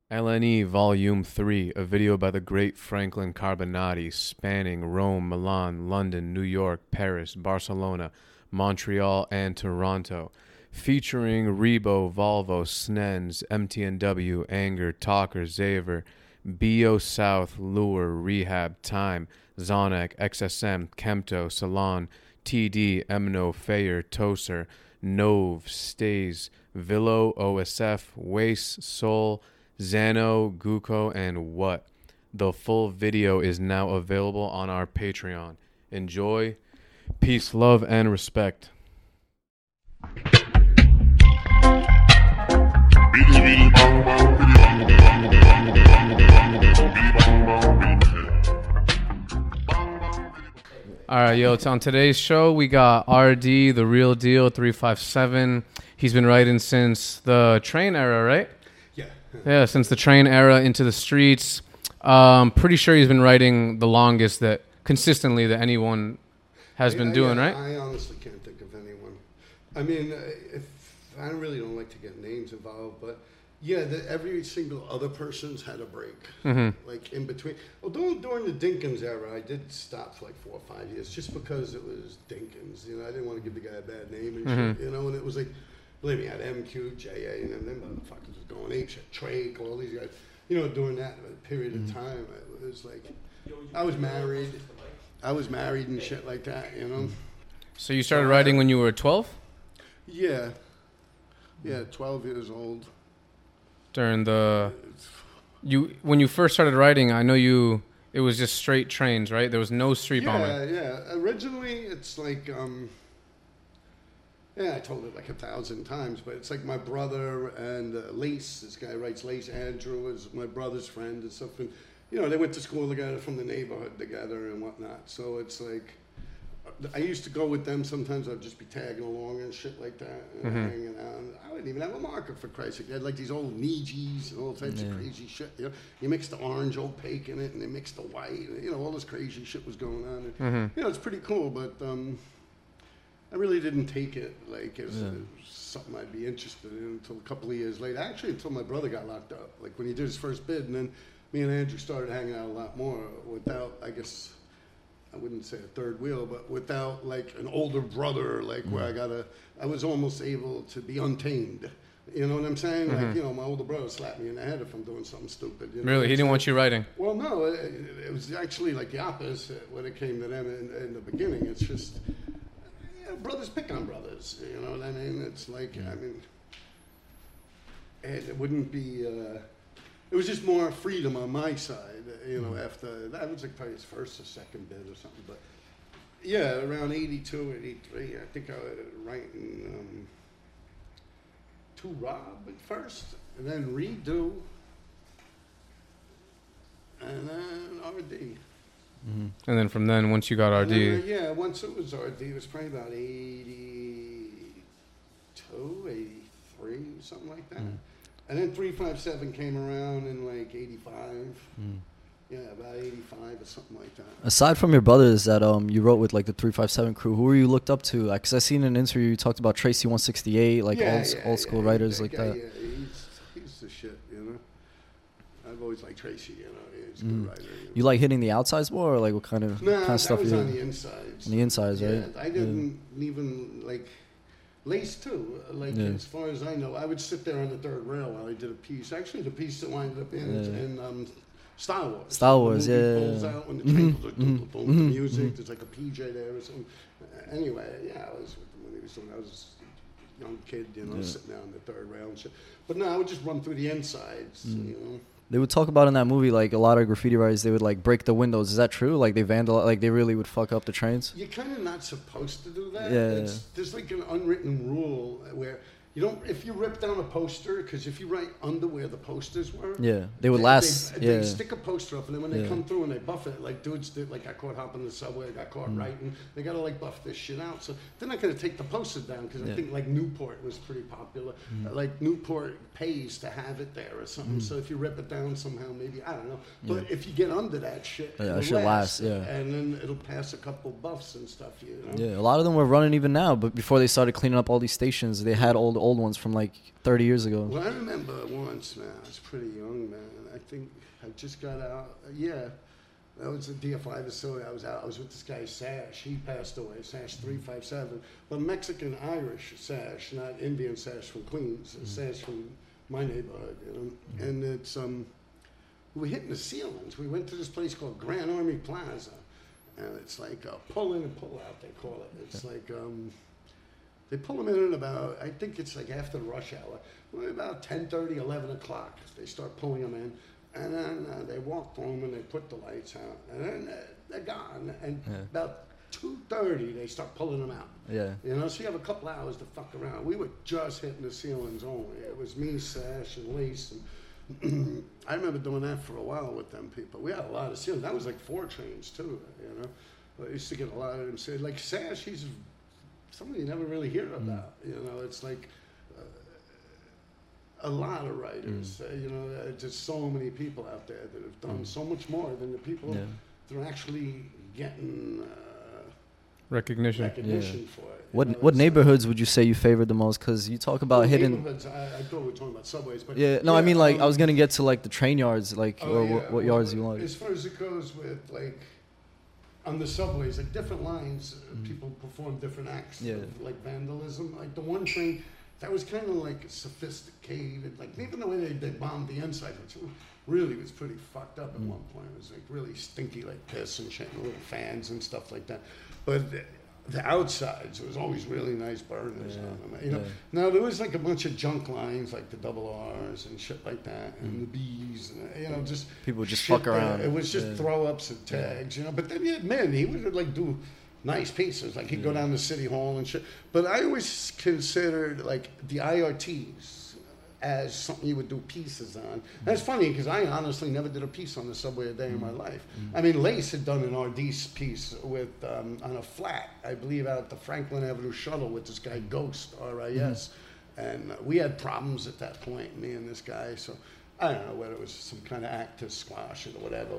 LNE Volume 3, a video by the great Franklin Carbonati spanning Rome, Milan, London, New York, Paris, Barcelona, Montreal, and Toronto, featuring Rebo, Volvo, Snens, MTNW, Anger, Talker, Xaver, BO South, Lure, Rehab, Time, Zonac, XSM, Kemto, Salon, TD, Emno, Fayer, Toser, Nove, Stays, Villo, OSF, Waste, Soul, Xano, Guko, and What. The full video is now available on our Patreon. Enjoy. Peace, love, and respect. All right, yo, it's on today's show. We got RD, The Real Deal, 357. He's been writing since the train era, right? Yeah, since the train era into the streets. Pretty sure he's been writing the longest that consistently that anyone has been doing, right? I honestly can't think of anyone. I mean, I really don't like to get names involved, but yeah, every single other person's had a break, like in between. Well, during the Dinkins era, I did stop for like 4 or 5 years just because it was Dinkins. You know, I didn't want to give the guy a bad name and shit. You know, and it was like, believe me, I had MQ, JA, and then them motherfuckers was going ape shit, Trake, all these guys. You know, during that period of time, it was like, I was married and shit like that, you know. So you started writing when you were 12? Yeah, 12 years old. During when you first started writing, I know it was just straight trains, right? There was no street bombing. Yeah. Originally, it's like, I told it like 1,000 times, but it's like my brother and Lace, this guy writes Lace, Andrew is my brother's friend and stuff. And, you know, they went to school together from the neighborhood together and whatnot. So it's like, I used to go with them. Sometimes I'd just be tagging along and shit like that, and hanging out. I wouldn't even have a marker, for Christ's sake. They had like these old Nijis and all types of crazy shit. You know, you mix the orange opaque in it, and they mix the white. You know, all this crazy shit was going on. And, you know, it's pretty cool, but I really didn't take it like as something I'd be interested in until a couple of years later. Actually, until my brother got locked up. Like when he did his first bid, and then me and Andrew started hanging out a lot more without, I guess, I wouldn't say a third wheel, but without like an older brother, like where I was almost able to be untamed. You know what I'm saying? Like, you know, my older brother slapped me in the head if I'm doing something stupid. You know Really? He didn't want you writing? Well, no, it was actually like the opposite when it came to them in the beginning. It's just, brothers pick on brothers. You know what I mean? It's like, I mean, it wouldn't be... it was just more freedom on my side, you know, after, that was like probably his first or second bid or something, but yeah, around 82, 83, I think I was writing to Rob at first, and then Redo, and then RD. And then from then, once you got RD... Once it was RD, it was probably about 82, 83, something like that. And then 357 came around in like 85. Yeah, about 85 or something like that. Aside from your brothers that you wrote with like the 357 crew, who were you looked up to? Because I seen in an interview you talked about Tracy 168, like old school writers like that. Yeah, he's the shit, you know. I've always liked Tracy, you know. He's a good writer. You like hitting the outsides more, or like what kind of stuff was you? On the insides. On the insides, right? I didn't even like. Lace too, like as far as I know, I would sit there on the third rail while I did a piece. Actually, the piece that wound up in Star Wars. Star Wars, pulls out when the train goes like the music. There's like a PJ there or something. Anyway, I was with the movies when I was a young kid, you know, sitting there on the third rail and shit. But no, I would just run through the insides, you know. They would talk about in that movie, like a lot of graffiti writers, they would like break the windows. Is that true? Like they like they really would fuck up the trains? You're kind of not supposed to do that. Yeah. There's like an unwritten rule where you don't, if you rip down a poster, because if you write under where the posters were, they would last. They stick a poster up, and then when they come through and they buff it, like dudes did, like got caught hopping the subway, got caught writing, they gotta like buff this shit out. So they're not gonna take the poster down because I think like Newport was pretty popular. Like Newport pays to have it there or something. So if you rip it down somehow, maybe I don't know. But if you get under that shit, it should last. Yeah, and then it'll pass a couple buffs and stuff. You know? Yeah, a lot of them were running even now, but before they started cleaning up all these stations, they had old old ones from like 30 years ago. Well, I remember once, man, I was pretty young, man. I think I just got out. Yeah, that was a DFI facility. I was out. I was with this guy, Sash. He passed away, Sash 357. But Mexican-Irish Sash, not Indian Sash from Queens. Sash from my neighborhood, you know. And it's, we were hitting the ceilings. We went to this place called Grand Army Plaza. And it's like a pull in and pull out, they call it. It's like, they pull them in at about, I think it's like after rush hour. Well, about 10:30, 11 o'clock, they start pulling them in. And then they walk home and they put the lights out. And then they're gone. And about 2:30, they start pulling them out. Yeah. You know, so you have a couple hours to fuck around. We were just hitting the ceilings only. It was me, Sash, and Lace. And I remember doing that for a while with them people. We had a lot of ceilings. That was like 4 trains, too, you know. I used to get a lot of them say, like Sash, he's somebody you never really hear about. You know, it's like a lot of writers. You know, just so many people out there that have done so much more than the people that are actually getting recognition for it. What neighborhoods would you say you favored the most? Because you talk about hidden. Neighborhoods, I thought we were talking about subways, but I mean, like I was gonna get to like the train yards, like what yards you like. As far as it goes with like on the subways, like different lines, people perform different acts of like vandalism. Like the one train that was kind of like sophisticated, like even the way they bombed the inside, which really was pretty fucked up at one point. It was like really stinky, like piss and shit, and little fans and stuff like that. But the outsides, there was always really nice burners on them. You know, now there was like a bunch of junk lines, like the double R's and shit like that, and the B's, and, you know, just people would just fuck around. It was just throw ups and tags, you know. But then he would like do nice pieces, like he'd go down to City Hall and shit. But I always considered like the IRTs as something you would do pieces on. That's funny because I honestly never did a piece on the subway a day in my life. I mean, Lace had done an RD piece with on a flat, I believe, out at the Franklin Avenue shuttle with this guy Ghost, RIS. And we had problems at that point, me and this guy. So I don't know whether it was some kind of act to squash it or whatever.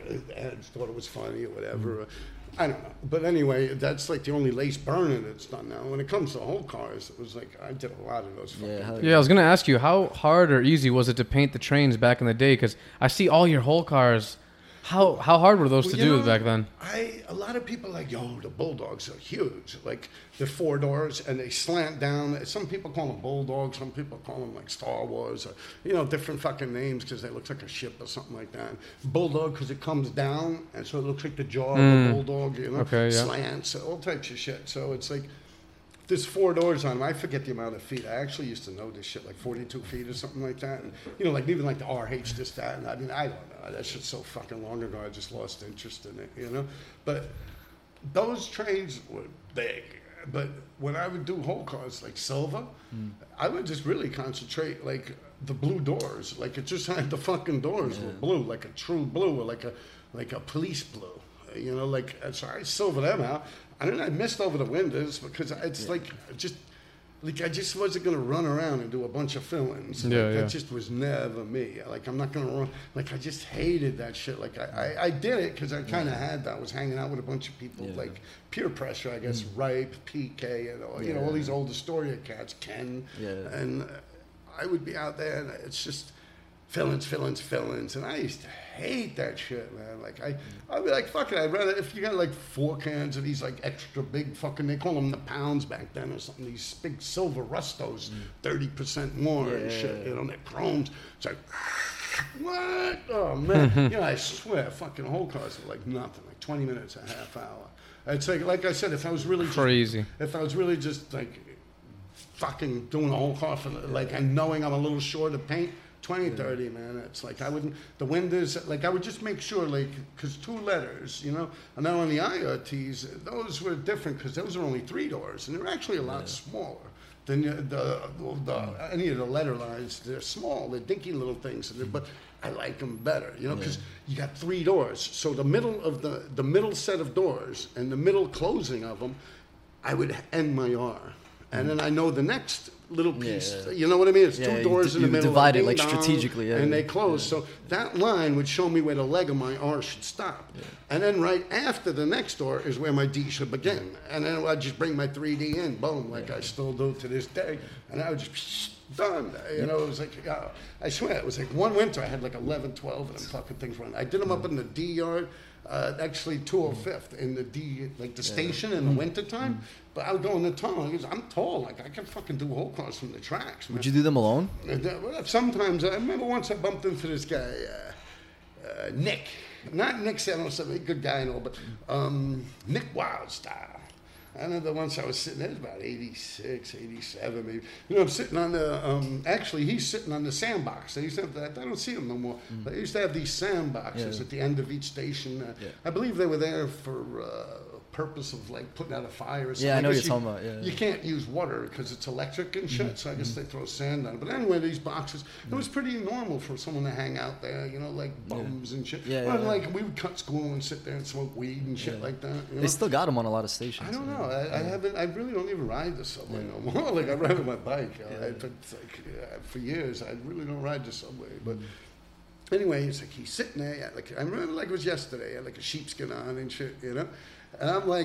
I thought it was funny or whatever. I don't know. But anyway, that's like the only Lace burning that's done now. When it comes to whole cars, it was like I did a lot of those fucking I was going to ask you, how hard or easy was it to paint the trains back in the day? Because I see all your whole cars. How hard were those to do back then? A lot of people are like, yo, the Bulldogs are huge. Like, they're 4 doors and they slant down. Some people call them Bulldogs. Some people call them like Star Wars or, you know, different fucking names because they look like a ship or something like that. Bulldog because it comes down and so it looks like the jaw of a bulldog, you know, slants, all types of shit. So it's like, there's 4 doors on them. I forget the amount of feet. I actually used to know this shit, like 42 feet or something like that. And, you know, like even like the RH, this, that. And I mean, I don't know. That shit's so fucking long ago. I just lost interest in it, you know. But those trains were big. But when I would do whole cars like Silver, I would just really concentrate like the blue doors. Like it just had the fucking doors were blue, like a true blue or like a police blue. You know, like so I silvered them out. And then I missed over the windows because it's like I just wasn't gonna run around and do a bunch of fill-ins. That just was never me. Like I'm not gonna run. Like I just hated that shit. Like I did it because I kind of had that. I was hanging out with a bunch of people like peer pressure, I guess. Ripe, PK, and all, you know, all these old Astoria cats, Ken, and I would be out there, and it's just fill-ins, and I used to hate that shit, man. Like I'd be like, fuck it, I'd rather if you got like 4 cans of these like extra big fucking, they call them the pounds back then or something, these big silver Rustos, 30% more and shit, you know, they're chromes. It's like, what? Oh man, you know, I swear, fucking whole cars are like nothing, like 20 minutes, a half hour. It's like I said, if I was really crazy, if I was really just like fucking doing a whole car for like and knowing I'm a little short of paint. 20, 30, man. It's like I wouldn't, the windows, like I would just make sure, like, because 2 letters, you know, and then on the IRTs, those were different because those are only 3 doors, and they're actually a lot smaller than any of the letter lines. They're small, they're dinky little things, but I like them better, you know, because you got 3 doors. So the middle of the middle set of doors and the middle closing of them, I would end my R. And then I know the next little piece. Yeah. You know what I mean? It's Yeah, two doors in the you middle. divide it, ding like, dong, strategically, yeah. and they close. Yeah. So that line would show me where the leg of my R should stop. Yeah. And then right after the next door is where my D should begin. And then I'd just bring my 3D in, boom, like I still do to this day. And I would just, done. You know, it was like, I swear, it was like one winter I had like 11, 12 of them fucking things running. I did them up in the D yard, actually 205th in the D, like the station in the wintertime. But I would go in the tunnel. Because I'm tall, like I can fucking do whole cars from the tracks, man. Would you do them alone? Sometimes, I remember once I bumped into this guy, Nick. Not Nick Samuelson, a good guy and all, but Nick Wildstyle. I remember once I was sitting there, it was about 86, 87 maybe. You know, I'm sitting on the, actually he's sitting on the sandbox. They used to have that, I don't see them no more. But they used to have these sandboxes at the end of each station. I believe they were there for purpose of like putting out a fire or something. Yeah, I know what you're you, talking about. Yeah, you can't use water because it's electric and shit, so I guess they throw sand on it. But anyway, these boxes, it was pretty normal for someone to hang out there, you know, like bums and shit. Yeah, Well, yeah. like we would cut school and sit there and smoke weed and shit like that. You know? They still got them on a lot of stations. I don't know. I haven't. I really don't even ride the subway no more. Like I ride on my bike. For years, I really don't ride the subway. But anyway, it's like he's sitting there. Like I remember, like it was yesterday. He had like a sheepskin on and shit, you know. And I'm like,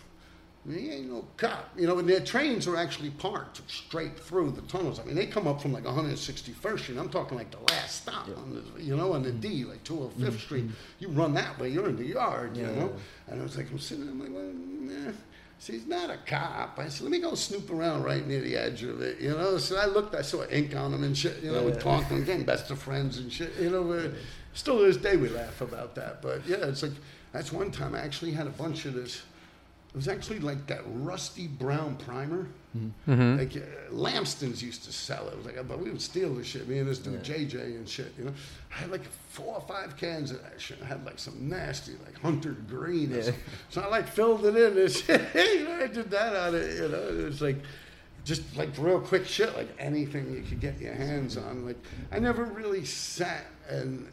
he ain't no cop, you know. And their trains are actually parked straight through the tunnels. I mean, they come up from like 161st Street. I'm talking like the last stop, on the, you know, on the D, like 205th Street. You run that way, you're in the yard, you know. And I was like, I'm sitting there, I'm like, well, nah. See, he's not a cop. I said, let me go snoop around right near the edge of it, you know. So I looked, I saw ink on him and shit, you know, we're talking again, best of friends and shit, you know. Still to this day we laugh about that. But yeah, it's like, that's one time I actually had a bunch of this. It was actually like that rusty brown primer. Like Lamston's used to sell it. It was like, but we would steal this shit. Me and this dude JJ and shit. You know, I had like 4 or 5 cans of that shit. I had like some nasty like hunter green. Or something. So I like filled it in and shit. You know, I did that on it. You know, it was like just like real quick shit, like anything you could get your hands on. Like I never really sat and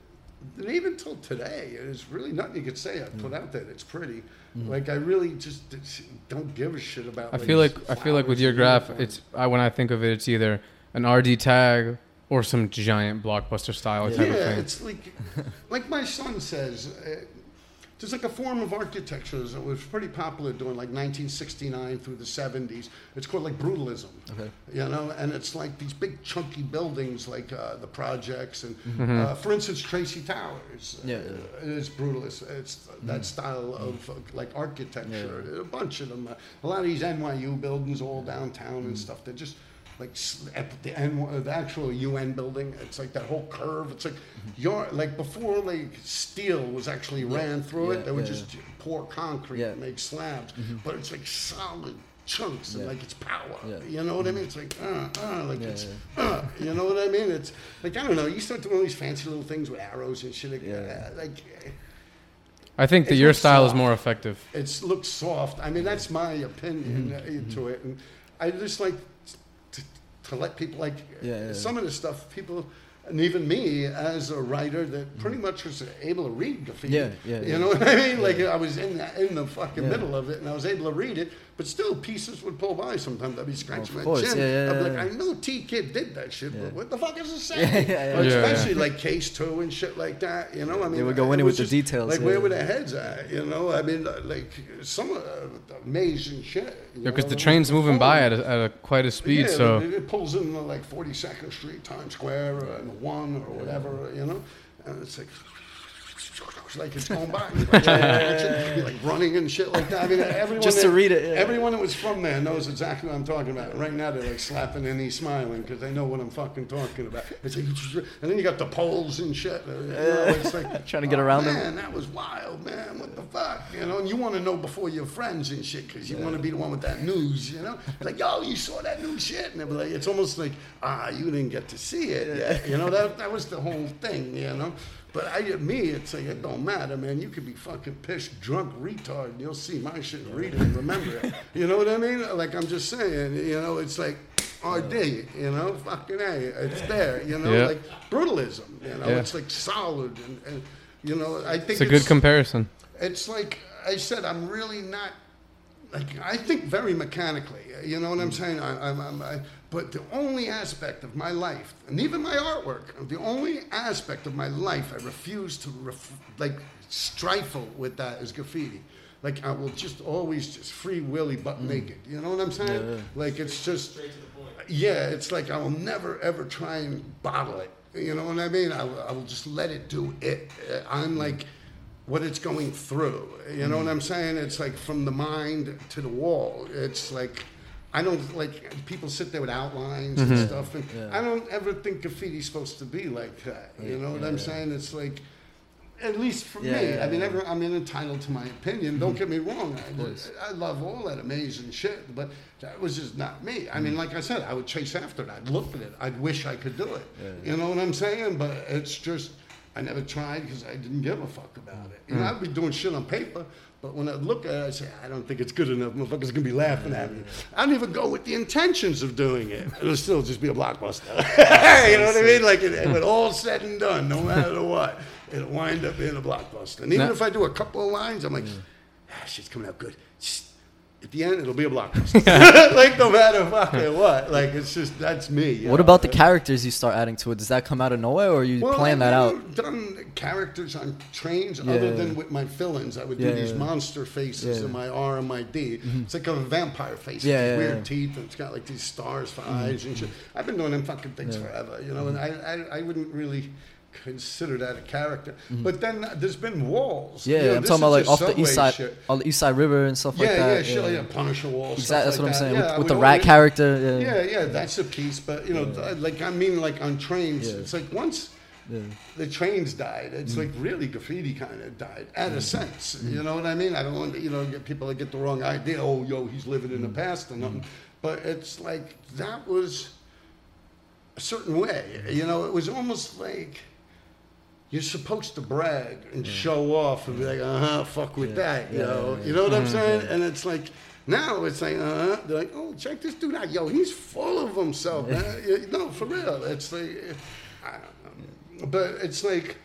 even till today, there's really nothing you could say I put out there that's pretty. Like I really just don't give a shit about. I feel like with your graph, it's when I think of it, it's either an RD tag or some giant blockbuster style type of thing. It's like my son says. There's like a form of architecture that was pretty popular during like 1969 through the 70s. It's called like brutalism. Okay. You know, and it's like these big chunky buildings like the projects and for instance Tracy Towers is brutalist. It's that style of like architecture. A bunch of them. A lot of these NYU buildings all downtown and stuff. They're just like at the actual UN building, it's like that whole curve. It's like like before, like steel was actually ran through it. They would just pour concrete and make slabs, but it's like solid chunks and like it's power. You know what I mean? It's like it's you know what I mean? It's like I don't know. You start doing all these fancy little things with arrows and shit. Like I think that your style is more effective. It looks soft. I mean, that's my opinion to it, and I just like to let people like some of the stuff people, and even me as a writer that pretty much was able to read graffiti. You know what I mean? Like I was in the fucking middle of it, and I was able to read it. But still, pieces would pull by sometimes. I'd be scratching my chin. I'd be like, I know T-Kid did that shit, but what the fuck is it saying? Especially like Case 2 and shit like that, you know? I mean, they would go in with the details. Like, where were their heads at, you know? I mean, like, some amazing shit. Because the train's moving by at quite a speed, so... It pulls in like 42nd Street, Times Square, and the 1 or whatever, you know? And it's like it's going by, like running and shit like that. I mean, everyone just to read it. Everyone that was from there knows exactly what I'm talking about. Right now, they're like slapping and he's smiling because they know what I'm fucking talking about. It's like, and then you got the poles and shit. You know, it's like trying to get around them. Man, that was wild, man. What the fuck, you know? And you want to know before your friends and shit because you want to be the one with that news, you know? Like, yo, you saw that new shit, and they're like, it's almost like, you didn't get to see it yet. You know, that was the whole thing, you know. But it's like, it don't matter, man. You could be fucking pissed, drunk, retard, and you'll see my shit and read it and remember it. You know what I mean? Like, I'm just saying, you know, it's like, RD, you know, fucking A, it's there, you know, like brutalism, you know, it's like solid, and, you know, I think it's a good comparison. It's like I said, I'm really not, like I think very mechanically. You know what I'm saying? But the only aspect of my life, and even my artwork, the only aspect of my life I refuse to strifle with that is graffiti. Like I will just always just free willy butt naked. You know what I'm saying? Yeah. Like it's just Straight to the point. yeah. It's like I will never ever try and bottle it. You know what I mean? I will just let it do it. I'm like what it's going through. You know what I'm saying? It's like from the mind to the wall. It's like I don't like people sit there with outlines and stuff, and I don't ever think graffiti's supposed to be like that. You know what I'm saying? It's like, at least for me. I mean, I'm entitled to my opinion. Don't get me wrong. I love all that amazing shit, but that was just not me. I mean, like I said, I would chase after it. I'd look at it. I'd wish I could do it. You know what I'm saying? But it's just I never tried because I didn't give a fuck about it. You know, I'd be doing shit on paper. But when I look at it, I say, I don't think it's good enough. Motherfuckers going to be laughing at me. I don't even go with the intentions of doing it. It'll still just be a blockbuster. You know what I mean? Like, when all said and done, no matter what, it'll wind up being a blockbuster. And even if I do a couple of lines, I'm like, shit's coming out good. At the end, it'll be a blockbuster. Like, no matter fucking what. Like, it's just, that's me. What about the characters you start adding to it? Does that come out of nowhere, or you plan that out? I've done characters on trains other than with my fill-ins. I would do these monster faces in my R and my D. It's like a vampire face. Weird teeth, and it's got like these stars for eyes and shit. I've been doing them fucking things forever, you know, and I wouldn't really consider that a character. But then there's been walls. Yeah, you know, I'm talking about like off the shit. East Side River and stuff like that. Yeah, Punisher walls. Exactly, that's like what I'm saying. Yeah, with the rat character. Yeah, that's a piece. But you know, like I mean, like on trains, it's like once the trains died, it's like really graffiti kind of died, at a sense. You know what I mean? I don't want to, get people to get the wrong idea. Oh, he's living in the past or nothing. But it's like that was a certain way. You know, it was almost like you're supposed to brag and show off and be like, fuck with that, you know. You know what I'm saying? And it's like, now it's like, they're like, oh, check this dude out. Yo, he's full of himself, man. No, for real. It's like, I don't know. But it's like,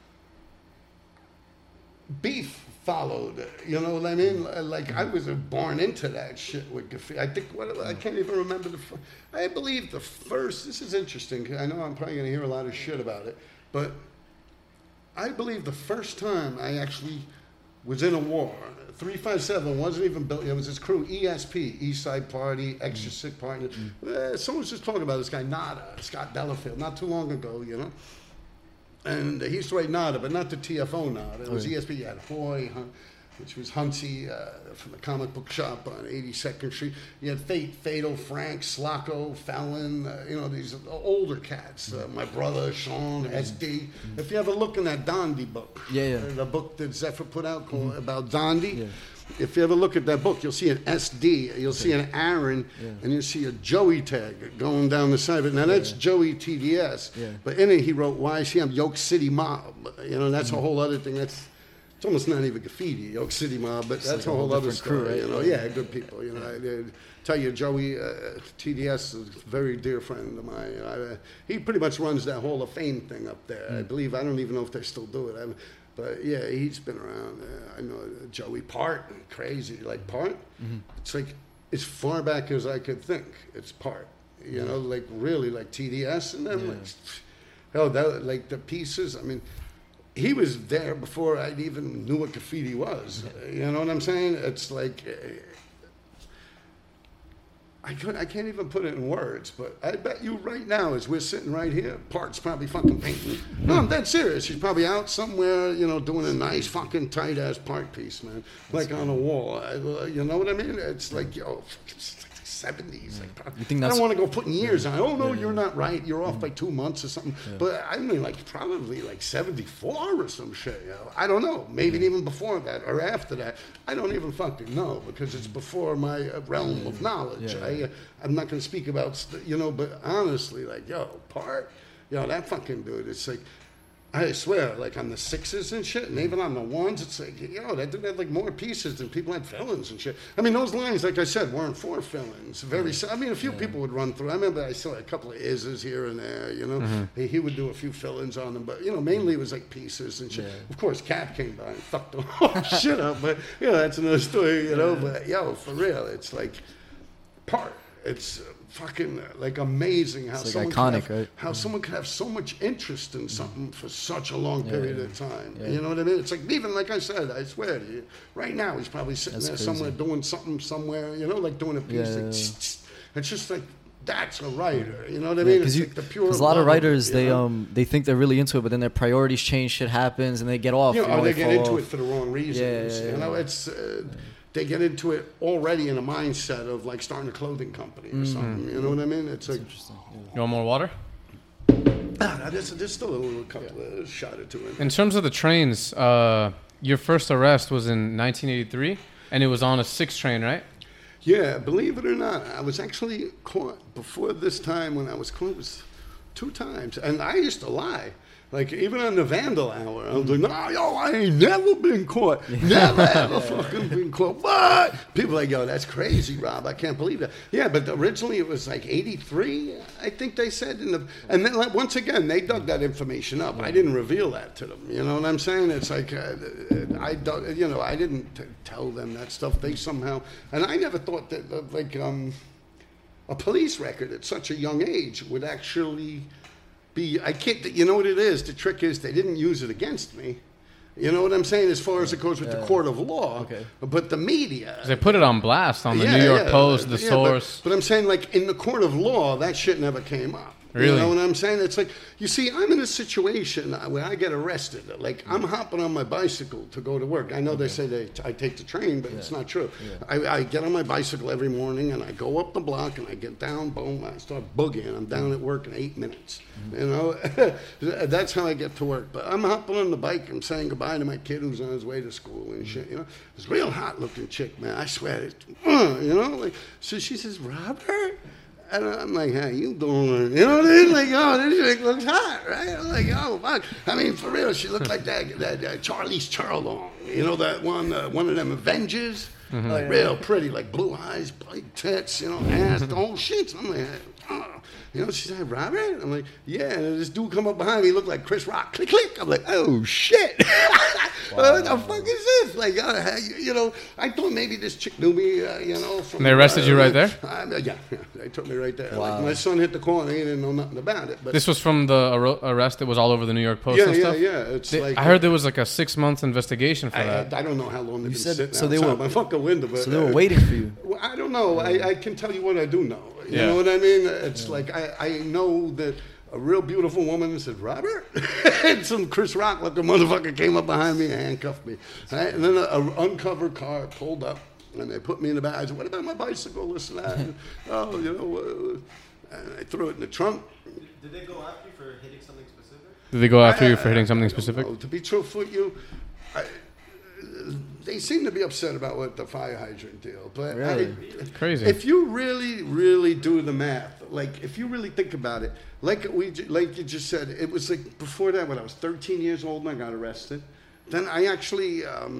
beef followed, you know what I mean? Like, I was born into that shit with graffiti. I think, I can't even remember I believe the first, this is interesting, 'cause I know I'm probably going to hear a lot of shit about it, but I believe the first time I actually was in a war, 357 wasn't even built. It was his crew, ESP, East Side Party, Extra Sick Party. Someone was just talking about this guy, Nada, Scott Delafield, not too long ago, you know. And he used to write Nada, but not the TFO Nada. It was ESP. You had Hoy, which was Huntsy from the comic book shop on 82nd Street. You had Fatal, Frank, Slocco, Fallon, these older cats. My brother, Sean, SD. If you ever look in that Dondi book, the book that Zephyr put out called about Dondi, if you ever look at that book, you'll see an SD, you'll see an Aaron, and you'll see a Joey tag going down the side of it. Now, that's Joey TDS. But in it, he wrote YCM, Yoke City Mob. That's a whole other thing. It's almost not even graffiti, Yoke City Mob, but that's like a whole other story. Crew, right? Good people. I tell you, Joey TDS is a very dear friend of mine. He pretty much runs that Hall of Fame thing up there. I believe. I don't even know if they still do it. But yeah, he's been around. I know Joey Part, crazy like Part. It's like as far back as I could think. It's Part. Like really like TDS and then like the pieces. I mean. He was there before I even knew what graffiti was. You know what I'm saying? It's like, I can't even put it in words, but I bet you right now, as we're sitting right here, Part's probably fucking painting. No, I'm dead serious. He's probably out somewhere, doing a nice fucking tight-ass Part piece, man. Like on a wall. You know what I mean? It's like, it's like 70s. Like, I don't want to go putting years on it. Oh, no, you're not right. You're off by 2 months or something. But I mean, like, probably like 74 or some shit. I don't know. Maybe even before that or after that. I don't even fucking know because it's before my realm of knowledge. I'm not going to speak about, but honestly, like, Part, that fucking dude, it's like, I swear, like on the 6s and shit, and even on the 1s, it's like, that dude had like more pieces than people had fill-ins and shit. I mean, those lines, like I said, weren't for fill-ins. I mean, a few people would run through. I remember I saw a couple of ises here and there, He would do a few fill-ins on them, but, mainly it was like pieces and shit. Of course, Cap came by and fucked the whole shit up, but, that's another story, But, for real, it's like it's fucking like amazing how it's like iconic, right? How someone could have so much interest in something for such a long period of time. You know what I mean? It's like, even like I said, I swear to you, right now he's probably sitting there somewhere doing something somewhere, like doing a piece. It's just like, that's a writer. You know what I mean? It's like the pure. Because a lot of writers, they think they're really into it, but then their priorities change, shit happens, and they get off. Or they get into it for the wrong reasons. It's. They get into it already in a mindset of like starting a clothing company or something. You know what I mean? It's like, interesting. You want more water? There's still a little couple of shot or two in. In terms of the trains, your first arrest was in 1983, and it was on a 6 train, right? Yeah, believe it or not, I was actually caught before this time. When I was caught, it was 2 times, and I used to lie. Like, even on the Vandal Hour, I was like, I ain't never been caught. Never ever fucking been caught. What? People are like, that's crazy, Rob. I can't believe that. Yeah, but originally it was like 83, I think they said. And then, like, once again, they dug that information up. I didn't reveal that to them. You know what I'm saying? It's like, I didn't tell them that stuff. They somehow, and I never thought that, a police record at such a young age would actually I can't, you know what it is? The trick is they didn't use it against me. You know what I'm saying? As far as it goes with the court of law. But the media. They put it on blast on the New York Post, the Source. But I'm saying, like, in the court of law, that shit never came up. Really? You know what I'm saying? It's like, you see, I'm in a situation where I get arrested. Like, I'm hopping on my bicycle to go to work. I know they say I take the train, but it's not true. I get on my bicycle every morning, and I go up the block, and I get down, boom, I start boogieing. I'm down at work in 8 minutes. You know? That's how I get to work. But I'm hopping on the bike. I'm saying goodbye to my kid who's on his way to school and shit, This real hot-looking chick, man. I swear. Like, so she says, Robert? And I'm like, how you doing? You know what I mean? Like, this chick looks hot, right? I'm like, fuck. I mean, for real, she looked like that Charlize Theron. You know, that one of them Avengers? Like, real pretty, like blue eyes, big tits, ass, the whole shit. I'm like, she said, Robert? I'm like, yeah. And this dude come up behind me, he looked like Chris Rock. Click, click. I'm like, oh, shit. What the fuck is this? Like, I thought maybe this chick knew me, from... And they arrested you right there? Yeah, they took me right there. Wow. Like, my son hit the corner, he didn't know nothing about it. But this was from the arrest that was all over the New York Post and stuff? Yeah. I heard there was like a 6-month investigation for that. I don't know how long they've been sitting outside my fucking window. But, so they were waiting for you? Well, I don't know. I can tell you what I do know. You know what I mean? It's like, I know that a real beautiful woman said, Robert? And some Chris Rock looking motherfucker came up behind me and handcuffed me. Right? And then an uncovered car pulled up, and they put me in the back. I said, what about my bicycle, this and that? And, and I threw it in the trunk. Did they go after you for hitting something specific? Did they go after you for hitting something specific? To be truthful with you, they seem to be upset about what the fire hydrant deal, but really? Crazy. If you really, really do the math, like if you really think about it, like you just said, it was like before that when I was 13 years old and I got arrested. Then I actually,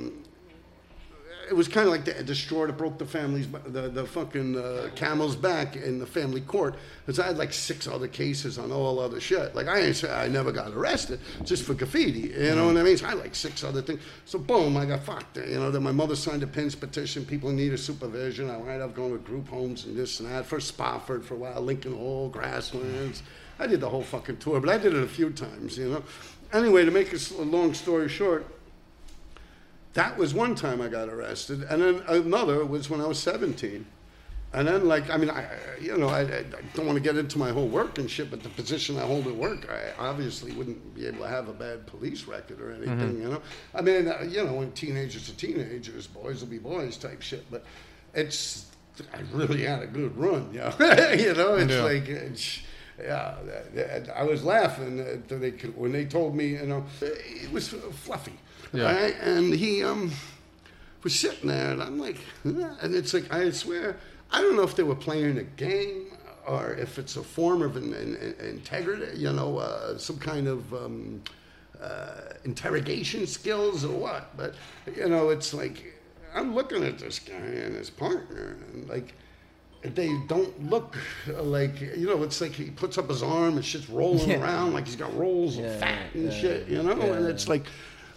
it was kind of like the straw that broke the family's the fucking camel's back in the family court, because I had like 6 other cases on all other shit. Like I never got arrested just for graffiti, you know what I mean? So I had like 6 other things. So boom, I got fucked. Then my mother signed a PINS petition. People needed supervision. I wound up going to group homes and this and that. First Spofford for a while, Lincoln Hall, Grasslands. I did the whole fucking tour, but I did it a few times, Anyway, to make a long story short, that was one time I got arrested, and then another was when I was 17. And then, I don't want to get into my whole work and shit, but the position I hold at work, I obviously wouldn't be able to have a bad police record or anything, I mean, when teenagers are teenagers, boys will be boys type shit, but I really had a good run, I was laughing when they told me, it was Fluffy. Yeah. Right? And he was sitting there, and I'm like, and it's like, I swear, I don't know if they were playing a game or if it's a form of integrity, some kind of interrogation skills or what. But, you know, it's like, I'm looking at this guy and his partner, and like, they don't look like, you know, it's like he puts up his arm and shit's rolling around like he's got rolls of fat and shit, you know? And it's like,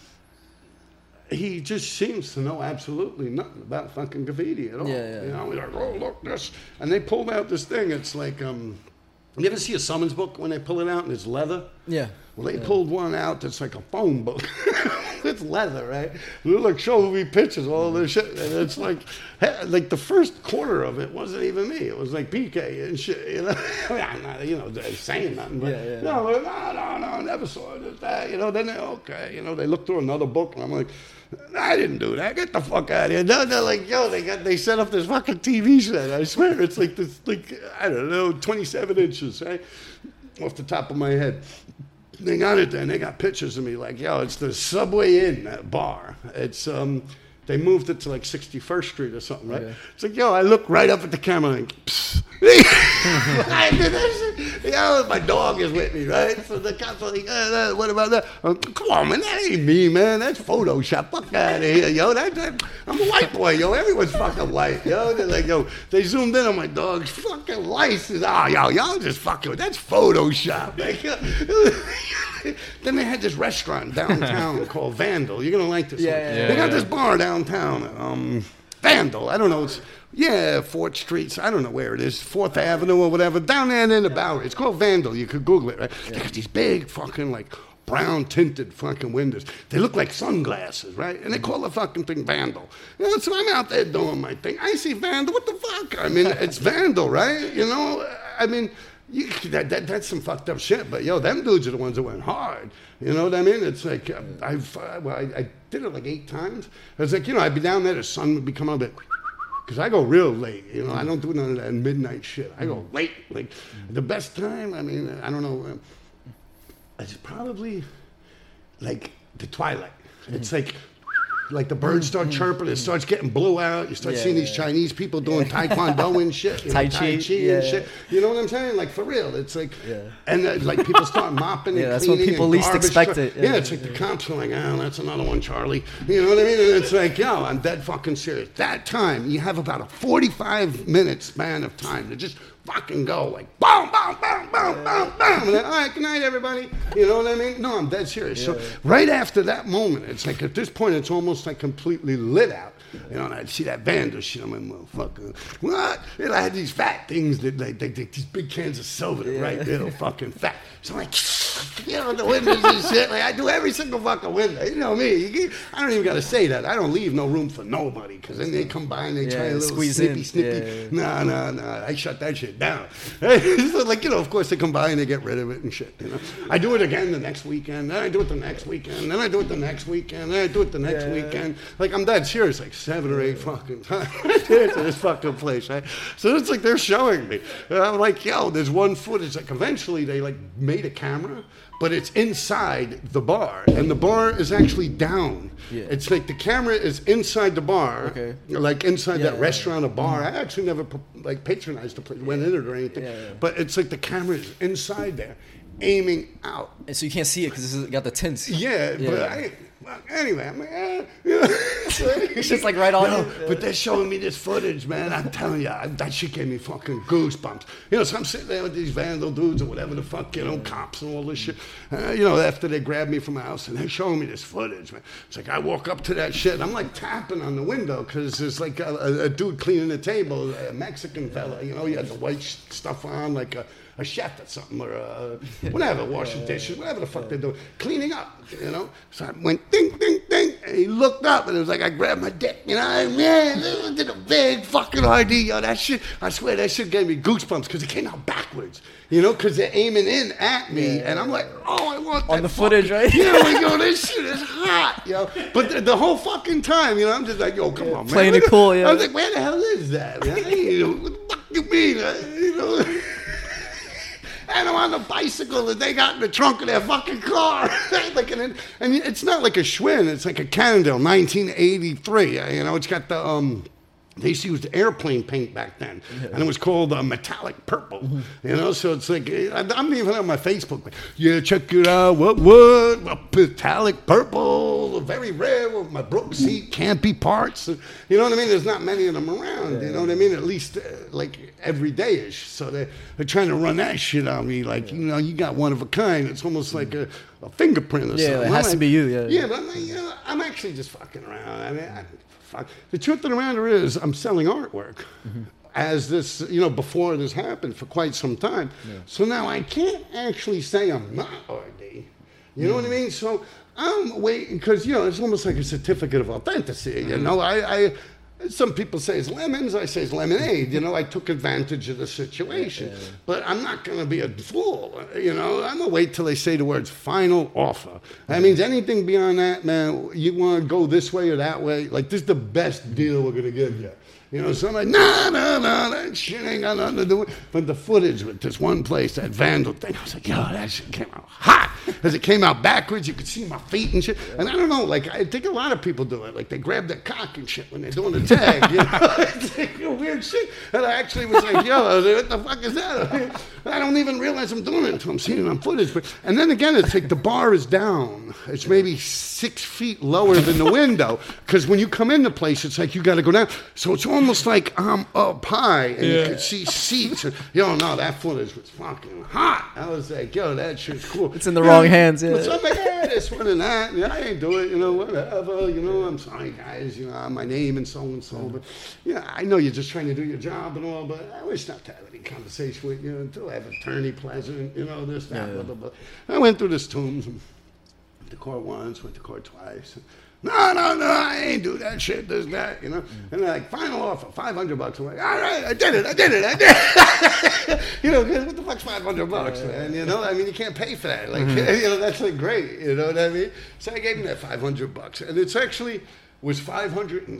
he just seems to know absolutely nothing about fucking graffiti at all. You know, he's like, oh, look, this. And they pulled out this thing. It's like, you ever see a summons book when they pull it out and it's leather? Yeah. Well, they pulled one out that's like a phone book. It's leather, right? They're like showing me pictures, all this shit. And it's like the first quarter of it wasn't even me. It was like PK and shit, you know? I mean, I'm not, you know, saying nothing. But no, never saw it. That, you know, then they looked through another book and I'm like, I didn't do that. Get the fuck out of here. No, they're like, yo, they set up this fucking TV set. I swear, it's like this, like, I don't know, 27 inches, right? Off the top of my head. They got it there, and they got pictures of me like, yo, it's the Subway Inn, that bar. It's, they moved it to like 61st Street or something, right? It's like, yo, I look right up at the camera and psst. I did that shit. Yo, my dog is with me, right? So the cops are like, what about that? Come on, man, that ain't me, man. That's Photoshop. Fuck out of here, yo. I'm a white boy, yo. Everyone's fucking white, yo. They're like, yo, they zoomed in on my dog's fucking license. Oh, yo, y'all just fucking, that's Photoshop. Like, then they had this restaurant downtown called Vandal. You're going to like this one. They got this bar downtown, Vandal. I don't know. It's, 4th Street. I don't know where it is. 4th Avenue or whatever. Down there in the Bowery. It's called Vandal. You could Google it, right? They got these big fucking, like, brown tinted fucking windows. They look like sunglasses, right? And they call the fucking thing Vandal. You know, so I'm out there doing my thing. I see Vandal. What the fuck? I mean, it's Vandal, right? You know, I mean... that's some fucked up shit, but yo, them dudes are the ones that went hard. You know what I mean? It's like I did it like 8 times. It's like, you know, I'd be down there, the sun would be coming up, because I go real late. You know, I don't do none of that midnight shit. I go late. Like the best time. I mean, I don't know. It's probably like the twilight. It's like the birds start chirping, it starts getting blue out, you start seeing these Chinese people doing Taekwondo and shit, Tai Chi and shit. You know what I'm saying? Like, for real. It's like, and like people start mopping and that's cleaning. when people least expect it. It's like the cops are like, oh, that's another one, Charlie. You know what I mean? And it's like, yo, I'm dead fucking serious. That time, you have about a 45-minute span of time to just fucking go like boom, boom, boom, boom, boom, boom. And then, all right, good night, everybody. You know what I mean? No, I'm dead serious. So right after that moment, it's like at this point, it's almost like completely lit out. You know, and I'd see that Vandal shit. I'm like, motherfucker, what? And I had these fat things that these big cans of soda, right? They're fucking fat. So I'm like, you know, the windows and shit. Like, I do every single fucking window. You know me. I don't even got to say that. I don't leave no room for nobody, because then they come by and they try a little snippy. No. I shut that shit down. So, like, you know, of course they come by and they get rid of it and shit. You know, I do it again the next weekend. Then I do it the next weekend. Then I do it the next weekend. Then I do it the next weekend. Like, I'm dead serious. Like 7 or 8 fucking times to this fucking place, right? So it's like they're showing me. And I'm like, yo, there's one footage. Like, eventually they like made a camera, but it's inside the bar, and the bar is actually down. It's like the camera is inside the bar, like inside that restaurant or bar. I actually never like patronized the place, went in it or anything, but it's like the camera is inside there, aiming out. And so you can't see it because it's got the tints. But anyway, I'm like, it's just like right on you. But they're showing me this footage, man. I'm telling you, that shit gave me fucking goosebumps. You know, so I'm sitting there with these Vandal dudes or whatever the fuck, you know, cops and all this shit. You know, after they grabbed me from my house, and they're showing me this footage, man. It's like I walk up to that shit, and I'm like tapping on the window because there's like a dude cleaning the table, a Mexican fella. You know, he had the white stuff on, like a chef or something, or whatever, washing dishes, whatever the fuck they're doing, cleaning up, you know. So I went ding, ding, ding, and he looked up, and it was like I grabbed my dick, you know. Man, it did a big fucking RD, yo. That shit, I swear, that shit gave me goosebumps because it came out backwards, you know, because they're aiming in at me, and I'm like, oh, I want that. On the footage, right? Yeah, like, yo, this shit is hot, yo. But the whole fucking time, you know, I'm just like, yo, come on, man. Playing it cool, I was like, where the hell is that, man? You know, what the fuck you mean, you know? And I'm on the bicycle that they got in the trunk of their fucking car. Like, and it's not like a Schwinn. It's like a Cannondale, 1983. You know, it's got the They used to use airplane paint back then, and it was called metallic purple. You know, so it's like I'm even on my Facebook. Like, yeah, check it out. What? Metallic purple, very rare. My Brooks seat can't be parts. You know what I mean? There's not many of them around. You know what I mean? At least like every day-ish. So they're trying to run that shit on me. Like, you know, you got one of a kind. It's almost like a fingerprint or something. Yeah, it has to be you. Yeah. Yeah, but I'm like, you know, I'm actually just fucking around. I mean. The truth of the matter is, I'm selling artwork as this, you know, before this happened for quite some time. Yeah. So now I can't actually say I'm not RD. You know what I mean? So I'm waiting because, you know, it's almost like a certificate of authenticity. You know, some people say it's lemons, I say it's lemonade. You know, I took advantage of the situation. Yeah. But I'm not going to be a fool. You know, I'm going to wait till they say the words final offer. That means anything beyond that, man, you want to go this way or that way, like this is the best deal we're going to give you. You know, so I'm like, no, that shit ain't got nothing to do with it. But the footage with this one place, that Vandal thing, I was like, yo, that shit came out hot. As it came out backwards, you could see my feet and shit. And I don't know, like, I think a lot of people do it. Like, they grab their cock and shit when they're doing the tag, you know? It's like weird shit. And I actually was like, yo, what the fuck is that? I don't even realize I'm doing it until I'm seeing it on footage. And then again, it's like the bar is down. It's maybe 6 feet lower than the window. Because when you come in the place, it's like you got to go down. So it's almost like I'm up high and you can see seats. And, yo, no, that footage was fucking hot. I was like, yo, that shit's cool. It's in the wrong hands, yeah. So I'm like, this one and that. Yeah, I ain't do it, you know, whatever. You know, I'm sorry, guys. You know, my name and so and so. But, yeah, I know you're just trying to do your job and all, but I wish not to have any conversation with you until I have attorney present, you know, this, that, blah, blah, blah. I went through this Tombs. Went to court once, went to court twice. No, I ain't do that shit, this, that, you know. And they're like, final offer, $500. I'm like, all right, I did it. You know, what the fuck's $500, man? You know, I mean, you can't pay for that. Like, you know, that's like great, you know what I mean? So I gave him that $500. And it's actually was $550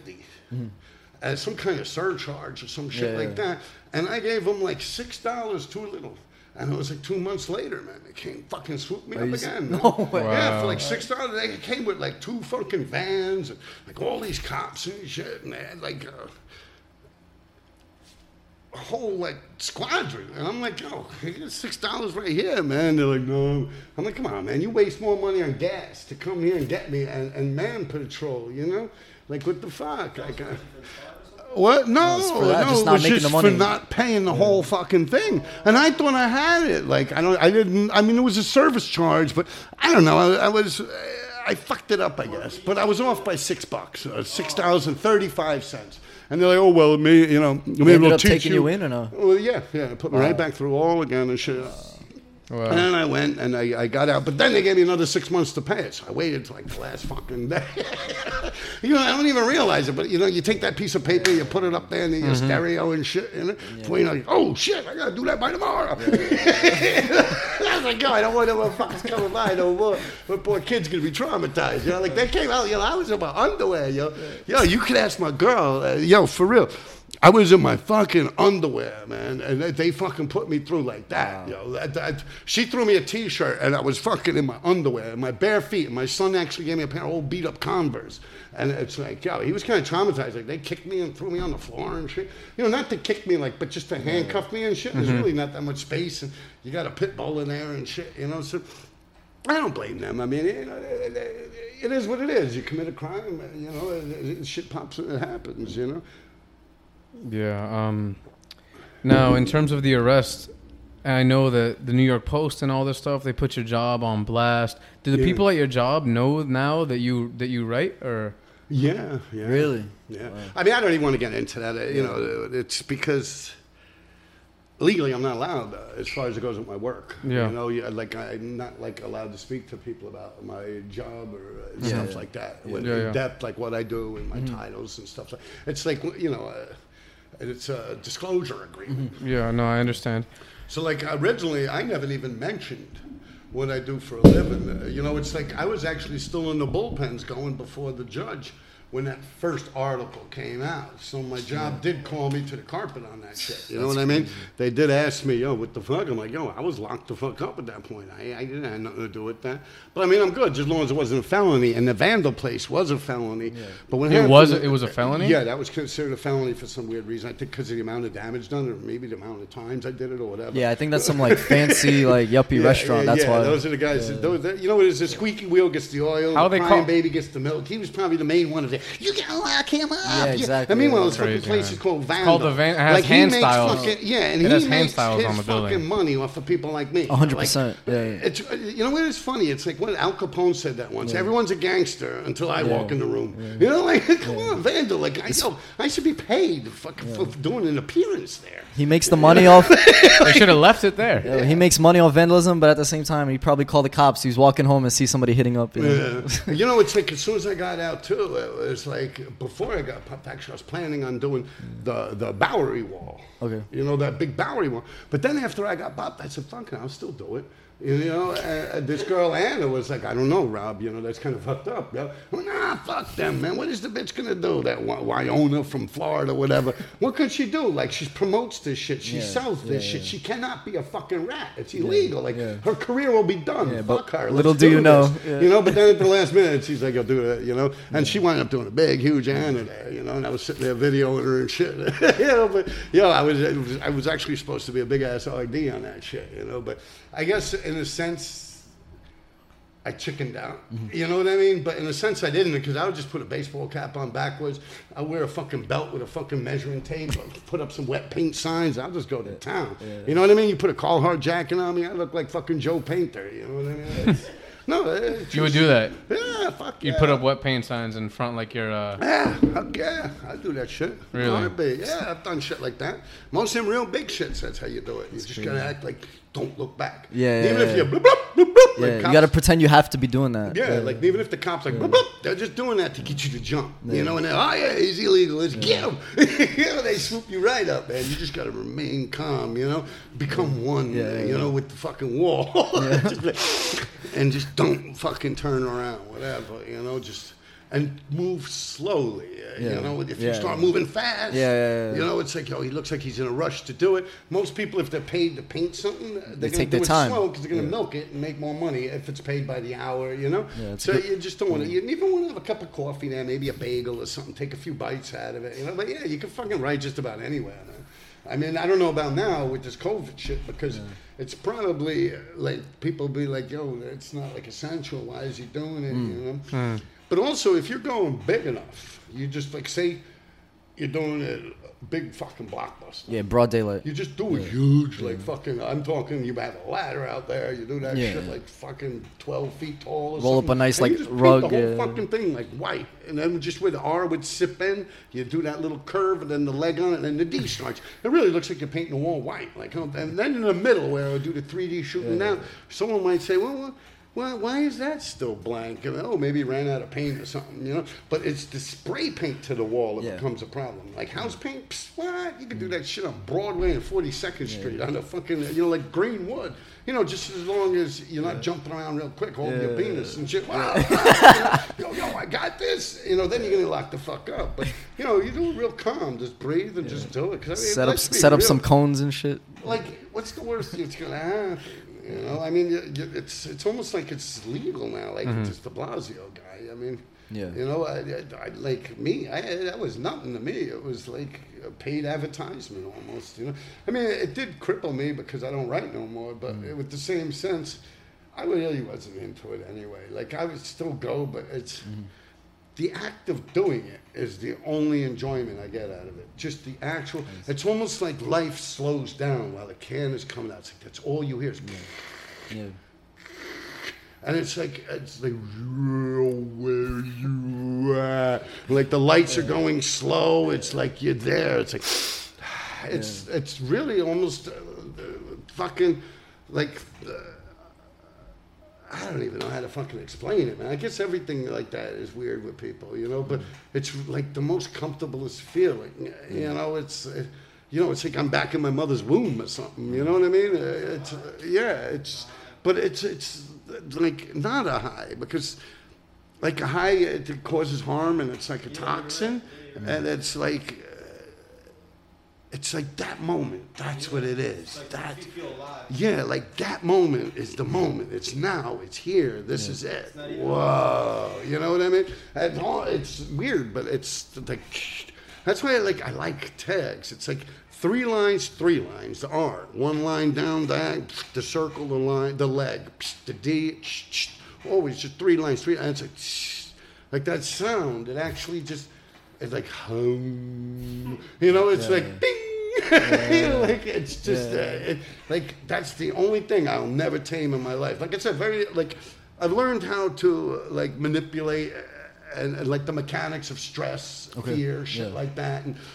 as some kind of surcharge or some shit like that. And I gave him like $6 too little. And it was like 2 months later, man, they came fucking swoop me up again. No way. Yeah, for like $6. They came with like 2 fucking vans and like all these cops and shit. And they had like a whole like squadron. And I'm like, yo, you got $6 right here, man. They're like, no. I'm like, come on, man, you waste more money on gas to come here and get me and man patrol, you know? Like, what the fuck? Like, what? No, that, just not it was making just the money. for not paying the whole fucking thing. And I thought I had it. Like, I mean, it was a service charge, but I don't know. I fucked it up, I guess. But I was off by $6, $6.35. And they're like, oh, well, you know, maybe They ended we'll up teach taking you in or no? Well, yeah, put me right back through all again and shit. Wow. And then I went and I got out, but then they gave me another 6 months to pay it. So I waited till like the last fucking day. You know, I don't even realize it, but you know, you take that piece of paper, you put it up there in the stereo and shit, you know, before you know, oh shit, I gotta do that by tomorrow. I was like, yo, I don't want no motherfuckers coming by no more. My poor kid's gonna be traumatized. You know, like they came out, you know, I was in my underwear, yo. Yo, you could ask my girl, yo, for real. I was in my fucking underwear, man, and they fucking put me through like that, yo. She threw me a T-shirt, and I was fucking in my underwear, my bare feet. And my son actually gave me a pair of old beat-up Converse, and it's like, yo, he was kind of traumatized. Like they kicked me and threw me on the floor and shit. You know, not to kick me, like, but just to handcuff me and shit. There's really not that much space, and you got a pit bull in there and shit, you know. So I don't blame them. I mean, you know, it is what it is. You commit a crime, you know, shit pops and it happens, you know. Yeah. Now, in terms of the arrest, I know that the New York Post and all this stuff, they put your job on blast. Do the people at your job know now that you write, or? Yeah. Really? Yeah. Wow. I mean, I don't even want to get into that. You know, it's because legally I'm not allowed as far as it goes with my work. Yeah. You know, like I'm not like allowed to speak to people about my job or stuff like that in depth, like what I do and my titles and stuff like. It's like, you know. It's a disclosure agreement. Yeah, no, I understand. So, like, originally, I never even mentioned what I do for a living. You know, it's like I was actually still in the bullpens going before the judge when that first article came out. So my job did call me to the carpet on that shit. You know what I mean? They did ask me, yo, what the fuck? I'm like, yo, I was locked the fuck up at that point. I didn't have nothing to do with that. But I mean, I'm good, just as long as it wasn't a felony. And the Vandal place was a felony. Yeah. But when it was a felony? Yeah, that was considered a felony for some weird reason. I think because of the amount of damage done, or maybe the amount of times I did it, or whatever. Yeah, I think that's some like fancy like yuppie restaurant. That's why. Those are the guys. You know what it is? The squeaky wheel gets the oil. How the they crying baby gets the milk. He was probably the main one of it. You gotta lock him up. Yeah, exactly. And meanwhile, this fucking place is called Vandal. Called it has hand styles. And it has hand styles on the building. Fucking money off of people like me. 100%. It's, you know what is funny? It's like what Al Capone said that once. Everyone's a gangster until I walk in the room. You know, like come on, Vandal. Like I should be paid for doing an appearance there. He makes the money off. They should have left it there. Yeah, he makes money off vandalism, but at the same time, he probably called the cops. He was walking home and see somebody hitting up. You know? Yeah. You know, it's like as soon as I got out too, it was like before I got popped. Actually, I was planning on doing the Bowery Wall. Okay. You know, that big Bowery Wall. But then after I got popped, I said, "Fuck it, I'll still do it." You know, this girl Anna was like, "I don't know, Rob. You know, that's kind of fucked up." You know? Well, nah, fuck them, man. What is the bitch gonna do? That Wyona from Florida, whatever. What could she do? Like, she promotes this shit. She sells this shit. She cannot be a fucking rat. It's illegal. Like, her career will be done. Fuck her. Little do you know. You know, but then at the last minute, she's like, "I'll do it." You know, and she wound up doing a big, huge Anna there. You know, and I was sitting there videoing her and shit. You know, but I was actually supposed to be a big ass RD on that shit. You know, but I guess in a sense, I chickened out. You know what I mean? But in a sense, I didn't, because I would just put a baseball cap on backwards. I'd wear a fucking belt with a fucking measuring tape. Put up some wet paint signs. I'll just go to town. You know what I mean? You put a Carhartt jacket on me, I look like fucking Joe Painter. You know what I mean? No, you would do that. Yeah, fuck You'd put up wet paint signs in front like your. Yeah, fuck yeah, I do that shit. Really? Yeah, I've done shit like that. Most of them real big shits. That's how you do it. You just gotta act like don't look back. Yeah. Even if you're bloop, bloop, bloop, bloop, Yeah, like cops, you gotta pretend you have to be doing that. Yeah, like even if the cops like bloop, bloop, they're just doing that to get you to jump. You know, and they're he's illegal. Let's get him. You know, they swoop you right up, man. You just gotta remain calm. You know, become one. You know, with the fucking wall. And just don't fucking turn around, whatever, you know, and move slowly, you know, if you start moving fast, you know, it's like, he looks like he's in a rush to do it. Most people, if they're paid to paint something, they're going to do it slow because they're going to milk it and make more money if it's paid by the hour, you know? So you just don't want to, you even want to have a cup of coffee there, maybe a bagel or something, take a few bites out of it, you know, but you can fucking write just about anywhere, man. I mean, I don't know about now with this COVID shit because it's probably like people be like, yo, it's not like essential. Why is he doing it? You know? But also, if you're going big enough, you just like say you're doing a big fucking blockbuster. Yeah, broad daylight. You just do a huge, like fucking, I'm talking, you have a ladder out there, you do that shit like fucking 12 feet tall or Roll something. up a nice and like you just rug. paint the whole fucking thing like white. And then just where the R would sip in, you do that little curve and then the leg on it and then the D starts. It really looks like you're painting the wall white. Like, and then in the middle where I would do the 3D shooting down, someone might say, well, why is that still blank? And, maybe he ran out of paint or something, you know? But it's the spray paint to the wall that becomes a problem. Like house paint, what? You can do that shit on Broadway and 42nd Street on the fucking, you know, like green wood. You know, just as long as you're not jumping around real quick, holding your penis and shit. Wow, yo, I got this. You know, then you're going to lock the fuck up. But, you know, you do it real calm. Just breathe and just do it. 'Cause I mean, set up some cones and shit. Like, what's the worst that's going to happen? You know, I mean, it's almost like it's legal now, like this de Blasio guy. I mean, you know, I like me, that was nothing to me. It was like a paid advertisement almost, you know. I mean, it did cripple me because I don't write no more, but with the same sense, I really wasn't into it anyway. Like, I would still go, but it's... The act of doing it is the only enjoyment I get out of it. Just the actual, it's almost like life slows down while the can is coming out. It's like that's all you hear is, and it's like where you at? Like the lights are going slow. It's like you're there. It's like, it's really almost fucking like. I don't even know how to fucking explain it, man. I guess everything like that is weird with people, you know, but it's like the most comfortablest feeling, you know, it's like I'm back in my mother's womb or something, you know what I mean? But it's like not a high because like a high, it causes harm, and it's like a toxin, and it's like that moment. That's what it is. Like That, you feel alive. yeah, like that moment is the moment. It's now. It's here. This is it. not even- Whoa, you know what I mean? It's weird, but it's like that's why I like tags. It's like 3 lines, the R, 1 line down, the circle, the line, the leg, the D, always just 3 lines, 3. And it's like that sound. It actually just. It's like hum, you know. It's like ding, you know, like it's just like that's the only thing I'll never tame in my life. Like I said, I've learned how to like manipulate and like the mechanics of stress, fear, shit like that, and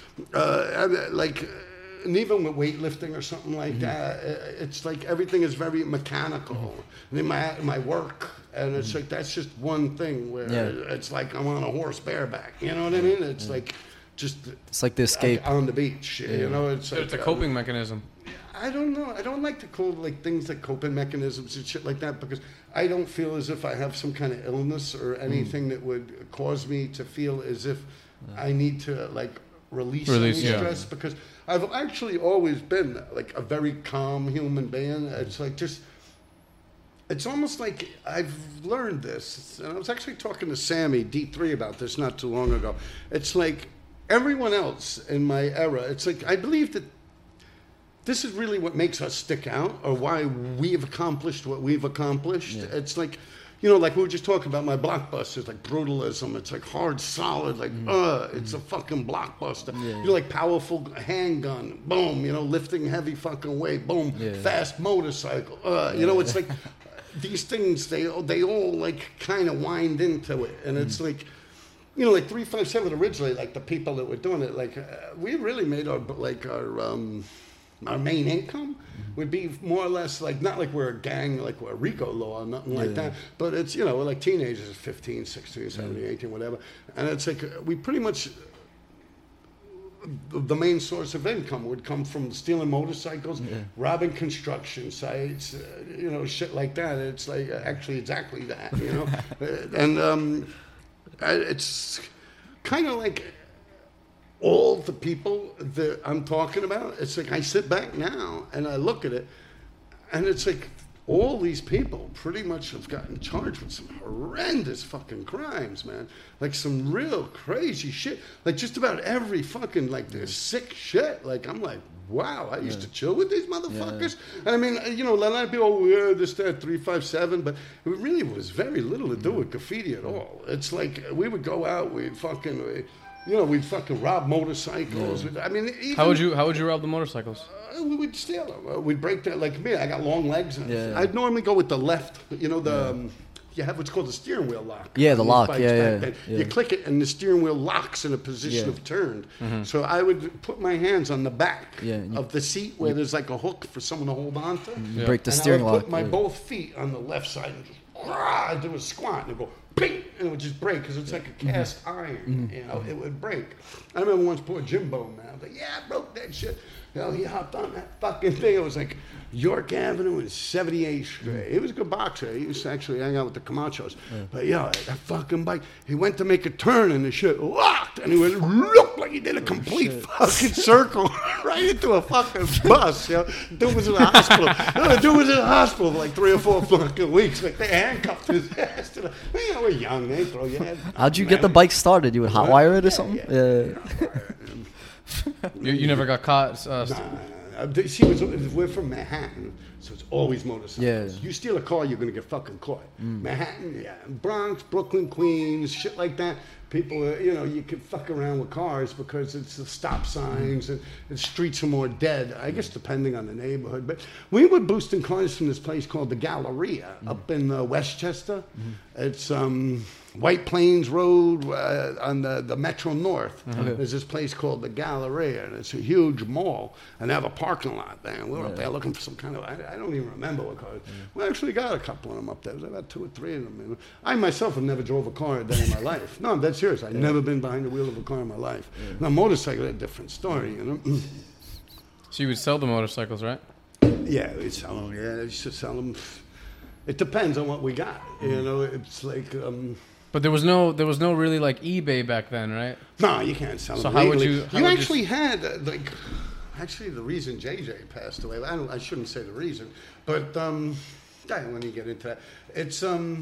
and even with weightlifting or something like that, it's like everything is very mechanical. And in my work. And it's like, that's just one thing where it's like I'm on a horse bareback. You know what I mean? It's like just... It's like the escape. On the beach, you know? It's like, a coping mechanism. I don't know. I don't like to call like things like coping mechanisms and shit like that because I don't feel as if I have some kind of illness or anything that would cause me to feel as if I need to like release any stress because I've actually always been like a very calm human being. It's like just... It's almost like I've learned this, and I was actually talking to Sammy D3 about this not too long ago. It's like everyone else in my era, it's like I believe that this is really what makes us stick out or why we've accomplished what we've accomplished. It's like, you know, like we were just talking about my blockbusters, like brutalism. It's like hard, solid, like, it's a fucking blockbuster. You know, like powerful handgun, boom, you know, lifting heavy fucking weight, boom, fast motorcycle. You know, it's like... These things, they all like kind of wind into it, and it's like, you know, like 357 originally, like the people that were doing it, like we really made our main income would be more or less like not like we're a gang, like we're a RICO law or nothing like that, but it's, you know, we're like teenagers, 15, 16, 17, 18, whatever, and it's like we pretty much. The main source of income would come from stealing motorcycles, robbing construction sites, you know, shit like that. It's like actually exactly that, you know, and it's kind of like all the people that I'm talking about. It's like I sit back now and I look at it, and it's like all these people pretty much have gotten charged with some horrendous fucking crimes, man. Like some real crazy shit. Like just about every fucking, like, there's sick shit. Like, I'm like, wow, I used to chill with these motherfuckers. And I mean, you know, a lot of people, this, that, 357, but it really was very little to do with graffiti at all. It's like, we would go out, we'd fucking rob motorcycles. I mean, even... How would you rob the motorcycles? We would steal them. We'd break that, like me, I got long legs. I'd normally go with the left, you know, you have what's called the steering wheel lock. Yeah, the lock, You click it and the steering wheel locks in a position of turned. So I would put my hands on the back of the seat where there's like a hook for someone to hold on to. Break the steering lock. I would put my both feet on the left side and just, I'd do a squat and it'd go, bing, and it would just break because it's like a cast iron, you know, it would break. I remember once poor Jimbo, man, I was like, yeah, I broke that shit. You know, he hopped on that fucking thing. It was like York Avenue and 78th Street. He was a good boxer. He used to actually hang out with the Camachos. But yeah, that fucking bike, he went to make a turn and the shit locked. And he went, looked like he did a complete fucking circle right into a fucking bus. You know? Dude was in the hospital. No, the dude was in the hospital for like 3 or 4 fucking weeks. Like they handcuffed his ass to the, you know, we're young. They throw your head. How'd you get the bike started? You would hotwire it or something? You never got caught. See, we're from Manhattan, so it's always motorcycles. Yeah. You steal a car, you're gonna get fucking caught. Manhattan, Bronx, Brooklyn, Queens, shit like that. People, you know, you can fuck around with cars because it's the stop signs and the streets are more dead. I guess depending on the neighborhood. But we were boosting cars from this place called the Galleria up in Westchester. It's White Plains Road on the Metro North. There's this place called the Galleria, and it's a huge mall, and they have a parking lot there. And we were up there looking for some kind of, I don't even remember what car. We actually got a couple of them up there. There was about 2 or 3 of them. I myself have never drove a car a day in my life. No, I'm dead serious. I've never been behind the wheel of a car in my life. Now, motorcycle, a different story, you know. So you would sell the motorcycles, right? Yeah, we sell them. Yeah, we used to sell them. It depends on what we got. You know, it's like... But there was no really like eBay back then, right? No, you can't sell So them how would legally. you- how You would you actually had actually the reason JJ passed away. I shouldn't say the reason, but let me get into that. It's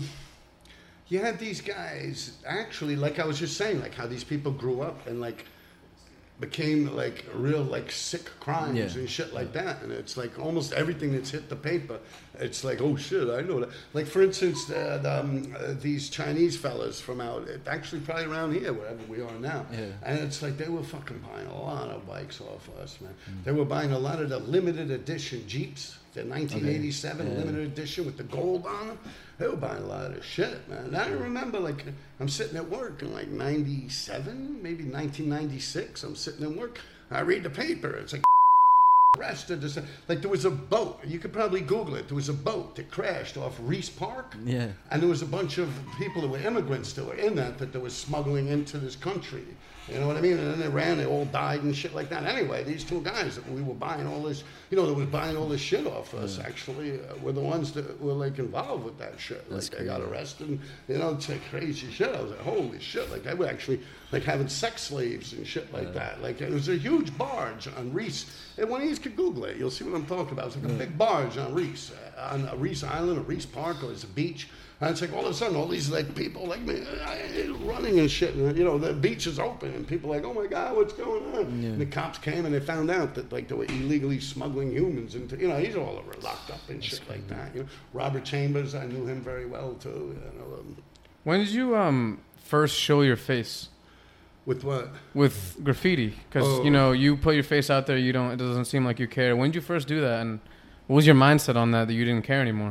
you had these guys actually, like I was just saying, like how these people grew up and like became like real like sick crimes and shit like that, and it's like almost everything that's hit the paper, it's like, oh shit, I know that. Like for instance, these Chinese fellas from out, actually probably around here wherever we are now, and it's like they were fucking buying a lot of bikes off us, man. They were buying a lot of the limited edition Jeeps, the 1987 limited edition with the gold on them. They were buying a lot of shit, man. And I remember, like, I'm sitting at work in, like, 97, maybe 1996. I'm sitting at work. I read the paper. It's like, arrested. Like, there was a boat. You could probably Google it. There was a boat that crashed off Reese Park. Yeah. And there was a bunch of people that were immigrants that were in that they were smuggling into this country. You know what I mean? And then they ran, they all died and shit like that. Anyway, these two guys that we were buying all this, that was buying all this shit off us, actually, were the ones that were, like, involved with that shit. Like, they got arrested, and, it's like crazy shit. I was like, holy shit. Like, they were actually, like, having sex slaves and shit like that. Like, it was a huge barge on Reese. And one of you could Google it. You'll see what I'm talking about. It's like a big barge on Reese Island, or Reese Park, or it's a beach. And it's like all of a sudden, all these like people like me running and shit. And, the beach is open, and people are like, oh my God, what's going on? Yeah. And the cops came and they found out that like they were illegally smuggling humans into, these all were locked up and shit like that. Robert Chambers, I knew him very well too. When did you first show your face? With what? With graffiti, because you put your face out there. It doesn't seem like you care. When did you first do that, and what was your mindset on that you didn't care anymore?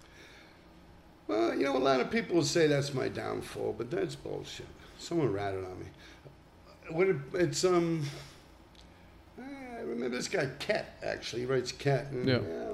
Well, a lot of people say that's my downfall, but that's bullshit. Someone ratted on me. It's I remember this guy Ket, actually. He writes Ket. And,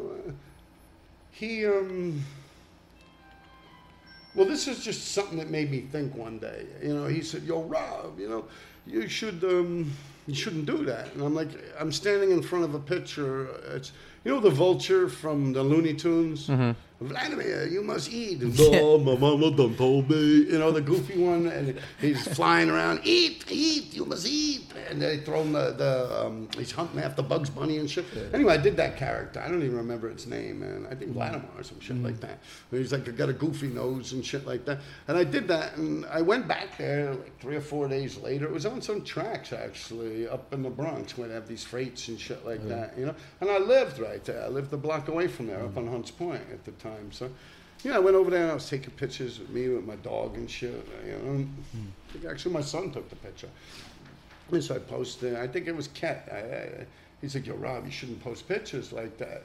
well, this is just something that made me think one day. He said, "Yo, Rob, you shouldn't do that." And I'm like, I'm standing in front of a picture. It's the vulture from the Looney Tunes. Mm-hmm. Vladimir, you must eat. No, my mama done told me. The goofy one, and he's flying around. Eat, you must eat. And they throw him he's hunting after Bugs Bunny and shit. Yeah. Anyway, I did that character. I don't even remember its name, man. I think Vladimir or some shit like that. He's like, got a goofy nose and shit like that. And I did that, and I went back there like 3 or 4 days later. It was on some tracks, actually, up in the Bronx, where they have these freights and shit like that, And I lived right there. I lived a block away from there, up on Hunts Point at the time. So, I went over there and I was taking pictures with me with my dog and shit. I think actually my son took the picture. And so I posted. I think it was Ket. He's like, "Yo, Rob, you shouldn't post pictures like that."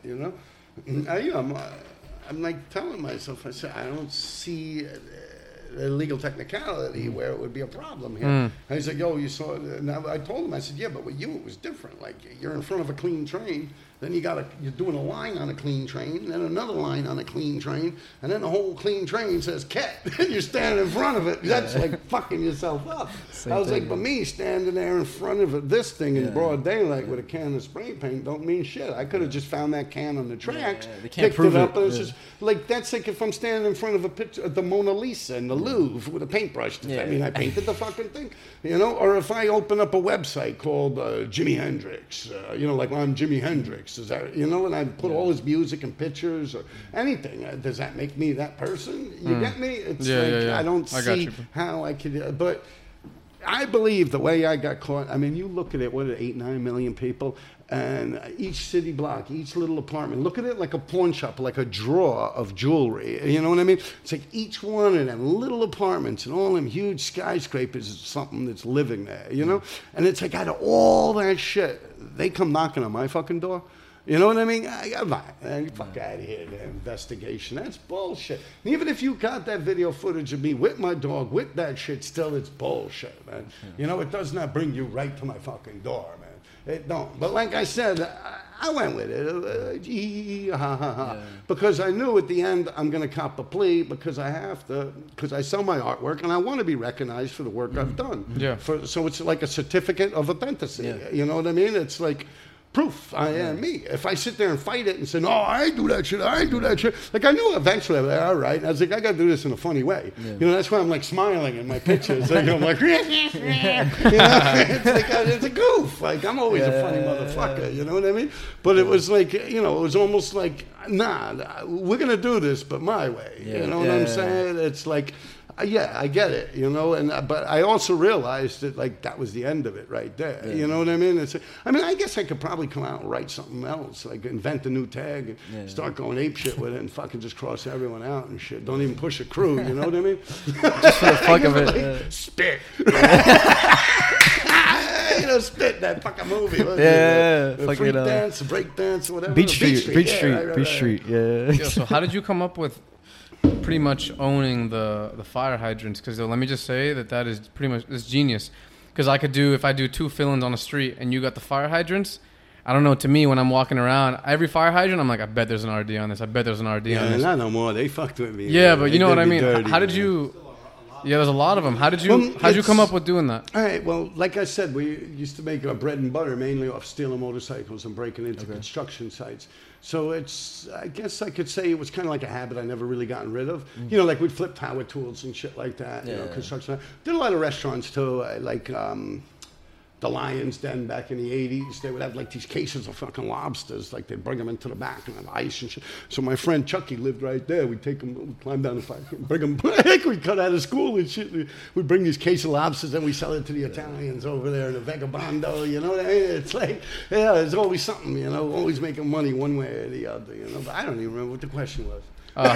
I'm like telling myself. I said, I don't see the legal technicality where it would be a problem here. And he's like, "Yo, you saw it." And I told him, I said, "Yeah, but with you it was different. Like you're in front of a clean train." Then you're doing a line on a clean train, then another line on a clean train, and then the whole clean train says "Ket," and you're standing in front of it. That's like fucking yourself up. I was like, but me standing there in front of this thing in broad daylight with a can of spray paint don't mean shit. I could have just found that can on the tracks, picked it up, and it's just like that's like if I'm standing in front of a picture of the Mona Lisa in the Louvre with a paintbrush. I mean, I painted the fucking thing, Or if I open up a website called Jimi Hendrix, like I'm Jimi Hendrix. Is that, and I put all his music and pictures or anything. Does that make me that person? You get me? It's I don't see how I could. But I believe the way I got caught. I mean, you look at it. What are 8-9 million people, and each city block, each little apartment. Look at it like a pawn shop, like a drawer of jewelry. You know what I mean? It's like each one of them little apartments and all them huge skyscrapers is something that's living there. And it's like out of all that shit, they come knocking on my fucking door. You know what I mean? Fuck out of here, the investigation. That's bullshit. And even if you got that video footage of me with my dog, with that shit, still it's bullshit, man. It does not bring you right to my fucking door, man. It don't. But like I said, I went with it. Because I knew at the end I'm going to cop a plea because I have to, because I sell my artwork and I want to be recognized for the work I've done. Yeah. So it's like a certificate of authenticity. Yeah. You know what I mean? It's like, proof. I am me. If I sit there and fight it and say, no, I ain't do that shit. Like, I knew eventually, I'm like, all right. I was like, I got to do this in a funny way. Yeah. You know, that's why I'm like smiling in my pictures. Like, I'm like, you know, it's a goof. Like, I'm always a funny motherfucker. You know what I mean? But it was like, you know, it was almost like, nah, we're going to do this, but my way. You know what I'm saying? It's like, yeah, I get it, you know, but I also realized that, like, that was the end of it right there. Yeah. You know what I mean? I guess I could probably come out and write something else, like invent a new tag and start going ape shit with it and fucking just cross everyone out and shit. Don't even push a crew, you know what I mean? Just for the fuck of it. Like, spit. You know, spit, that fucking movie. The freak dance, break dance, whatever. Beach Street. Yeah. So how did you come up with pretty much owning the fire hydrants? Because let me just say that is pretty much this genius. Because if I do 2 fill-ins on the street and you got the fire hydrants, I don't know, to me, when I'm walking around, every fire hydrant, I'm like, I bet there's an RD on this. I bet there's an RD on this. Not no more. They fucked with me. Yeah, but you know what I mean? How did you... Yeah, there's a lot of them. How'd you come up with doing that? All right, well, like I said, we used to make our bread and butter mainly off stealing motorcycles and breaking into construction sites. So I guess I could say it was kind of like a habit I never really gotten rid of. You know, like we'd flip power tools and shit like that, you know, construction. Did a lot of restaurants too, like the Lion's Den back in the 80s. They would have like these cases of fucking lobsters, like they'd bring them into the back and have ice and shit. So my friend Chucky lived right there. We'd take them, we'd climb down the fire, bring them back. We'd cut out of school and shit. We'd bring these case of lobsters and we sell it to the Italians over there in the Vagabondo, you know what I mean? It's like, yeah, there's always something, you know, always making money one way or the other, you know. But I don't even remember what the question was.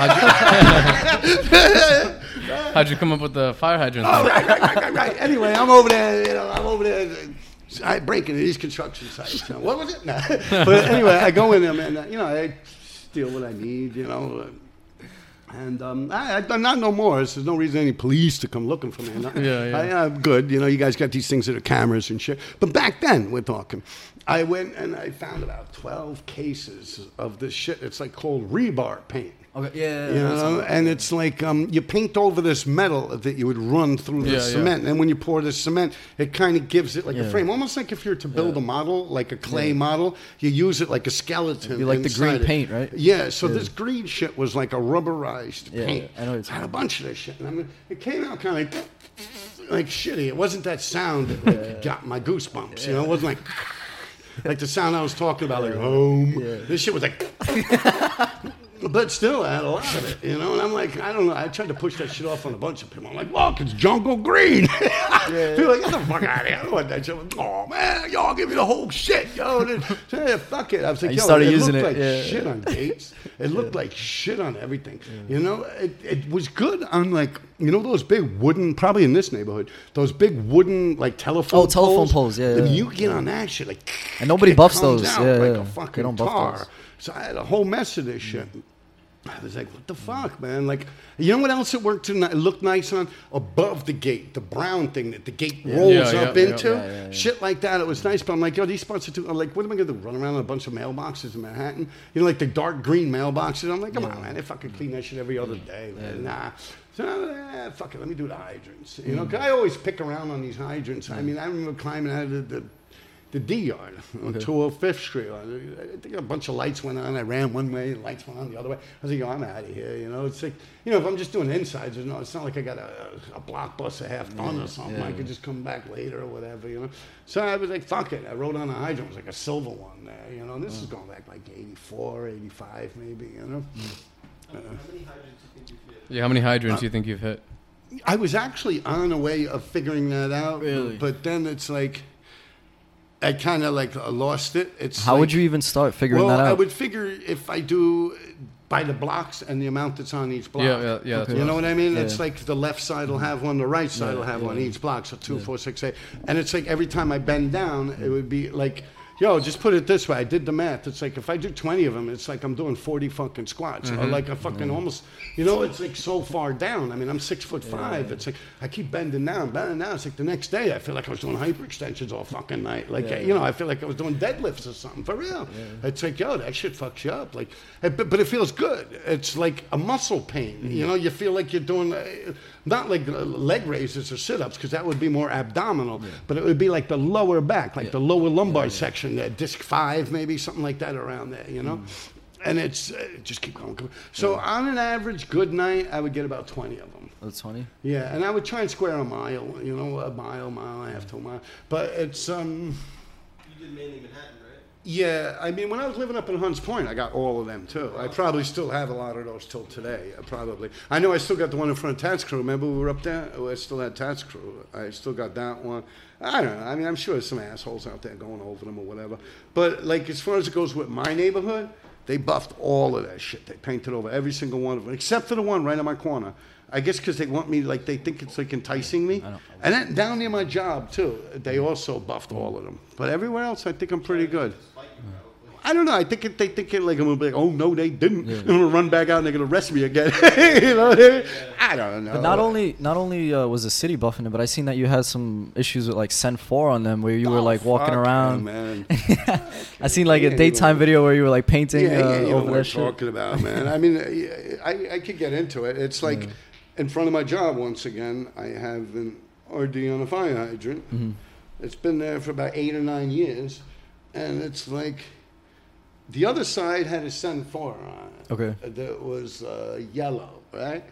How'd you come up with the fire hydrant? Oh, right. Anyway, I'm over there. I break into these construction sites. What was it? No. But anyway, I go in them and, you know, I steal what I need, you know. And I'm not no more. There's no reason any police to come looking for me. I'm good. You know, you guys got these things that are cameras and shit. But back then, we're talking. I went and I found about 12 cases of this shit. It's like called rebar paint. Okay, yeah. You know, and it's like you paint over this metal that you would run through the cement. And when you pour the cement, it kind of gives it like a frame. Almost like if you're to build a model, like a clay model, you use it like a skeleton. You like the green paint, right? Yeah, so this green shit was like a rubberized paint. I know it's I had a bunch of this shit. And I mean, it came out kind of like shitty. It wasn't that sound that got my goosebumps. You know, it wasn't like the sound I was talking about, like home. This shit was like... But still, I had a lot of it, you know, and I'm like, I don't know. I tried to push that shit off on a bunch of people. I'm like, look, it's jungle green. People like, get the fuck out of here. I don't want that shit. Oh, man, y'all give me the whole shit, yo. Fuck it. I was like, yo, it looked like shit on gates. It looked like shit on everything. You know, it was good on, like, you know those big wooden, probably in this neighborhood, those big wooden, like, telephone poles, yeah. And you get on that shit, like, and nobody buffs those. Like a fucking tar. So I had a whole mess of this shit. I was like, what the fuck, man? Like, you know what else it looked nice on? Above the gate, the brown thing that the gate rolls up into. Shit like that, it was nice. But I'm like, yo, these spots are too, I'm like, what am I going to do? Run around in a bunch of mailboxes in Manhattan? You know, like the dark green mailboxes? I'm like, come on, man, they fucking clean that shit every other day, man. Nah. So, fuck it, let me do the hydrants. You know, 'cause I always pick around on these hydrants. I mean, I remember climbing out of the D yard on 205th Street. I think a bunch of lights went on. I ran one way, and lights went on the other way. I was like, yo, I'm out of here. You know, it's like, you know, if I'm just doing insides, you know, it's not like I got a block bus, a half ton or something. I could just come back later or whatever, you know. So I was like, fuck it. I wrote on a hydrant. It was like a silver one there, you know. And this is going back like 84, 85 maybe, you know. How many hydrants do you think you've hit? Yeah, how many hydrants do you think you've hit? I was actually on a way of figuring that out. Really? But then it's like, I kind of like lost it. How would you even start figuring that out? I would figure if I do by the blocks and the amount that's on each block. Yeah. Okay. You know what I mean? It's like the left side will have one, the right side will have one each block. So 2, 4, 6, 8. And it's like every time I bend down, it would be like, yo, just put it this way. I did the math. It's like if I do 20 of them, it's like I'm doing 40 fucking squats. Or like a fucking almost, you know, it's like so far down. I mean, I'm 6'5". It's like I keep bending down. It's like the next day I feel like I was doing hyperextensions all fucking night. Like, you know, I feel like I was doing deadlifts or something, for real. It's like, yo, that shit fucks you up. Like, but it feels good. It's like a muscle pain. You know, you feel like you're doing, not like leg raises or sit-ups, because that would be more abdominal, but it would be like the lower back, like the lower lumbar section fucking disc 5, maybe something like that around there, you know. And it's just keep going. So on an average good night, I would get about 20 of them. That's 20. Yeah, and I would try and square a mile, you know, a mile and a half to a mile. But it's You did mainly Manhattan, right? yeah, I mean, when I was living up in Hunts Point, I got all of them too. I probably still have a lot of those till today. Probably. I know I still got the one in front of Tats Crew. Remember we were up there? Oh, I still had Tats Crew. I still got that one. I don't know. I mean, I'm sure there's some assholes out there going over them or whatever. But like, as far as it goes with my neighborhood, they buffed all of that shit. They painted over every single one of them, except for the one right on my corner. I guess because they want me, like, they think it's like enticing me. And then down near my job too, they also buffed all of them. But everywhere else, I think I'm pretty good. I don't know. I think they think it like I'm gonna be like, oh no, they didn't. I'm gonna run back out and they're gonna arrest me again. You know what I mean? I don't know. But not only was the city buffing it, but I seen that you had some issues with like Sen 4 on them, where you were like walking around. Man. I seen like a daytime video where you were like painting you know over what that I'm shit. talking about, man. I mean, I could get into it. It's like in front of my job. Once again, I have an RD on a fire hydrant. It's been there for about 8 or 9 years, and it's like. The other side had a Sen 4 on it. Okay. That was yellow, right?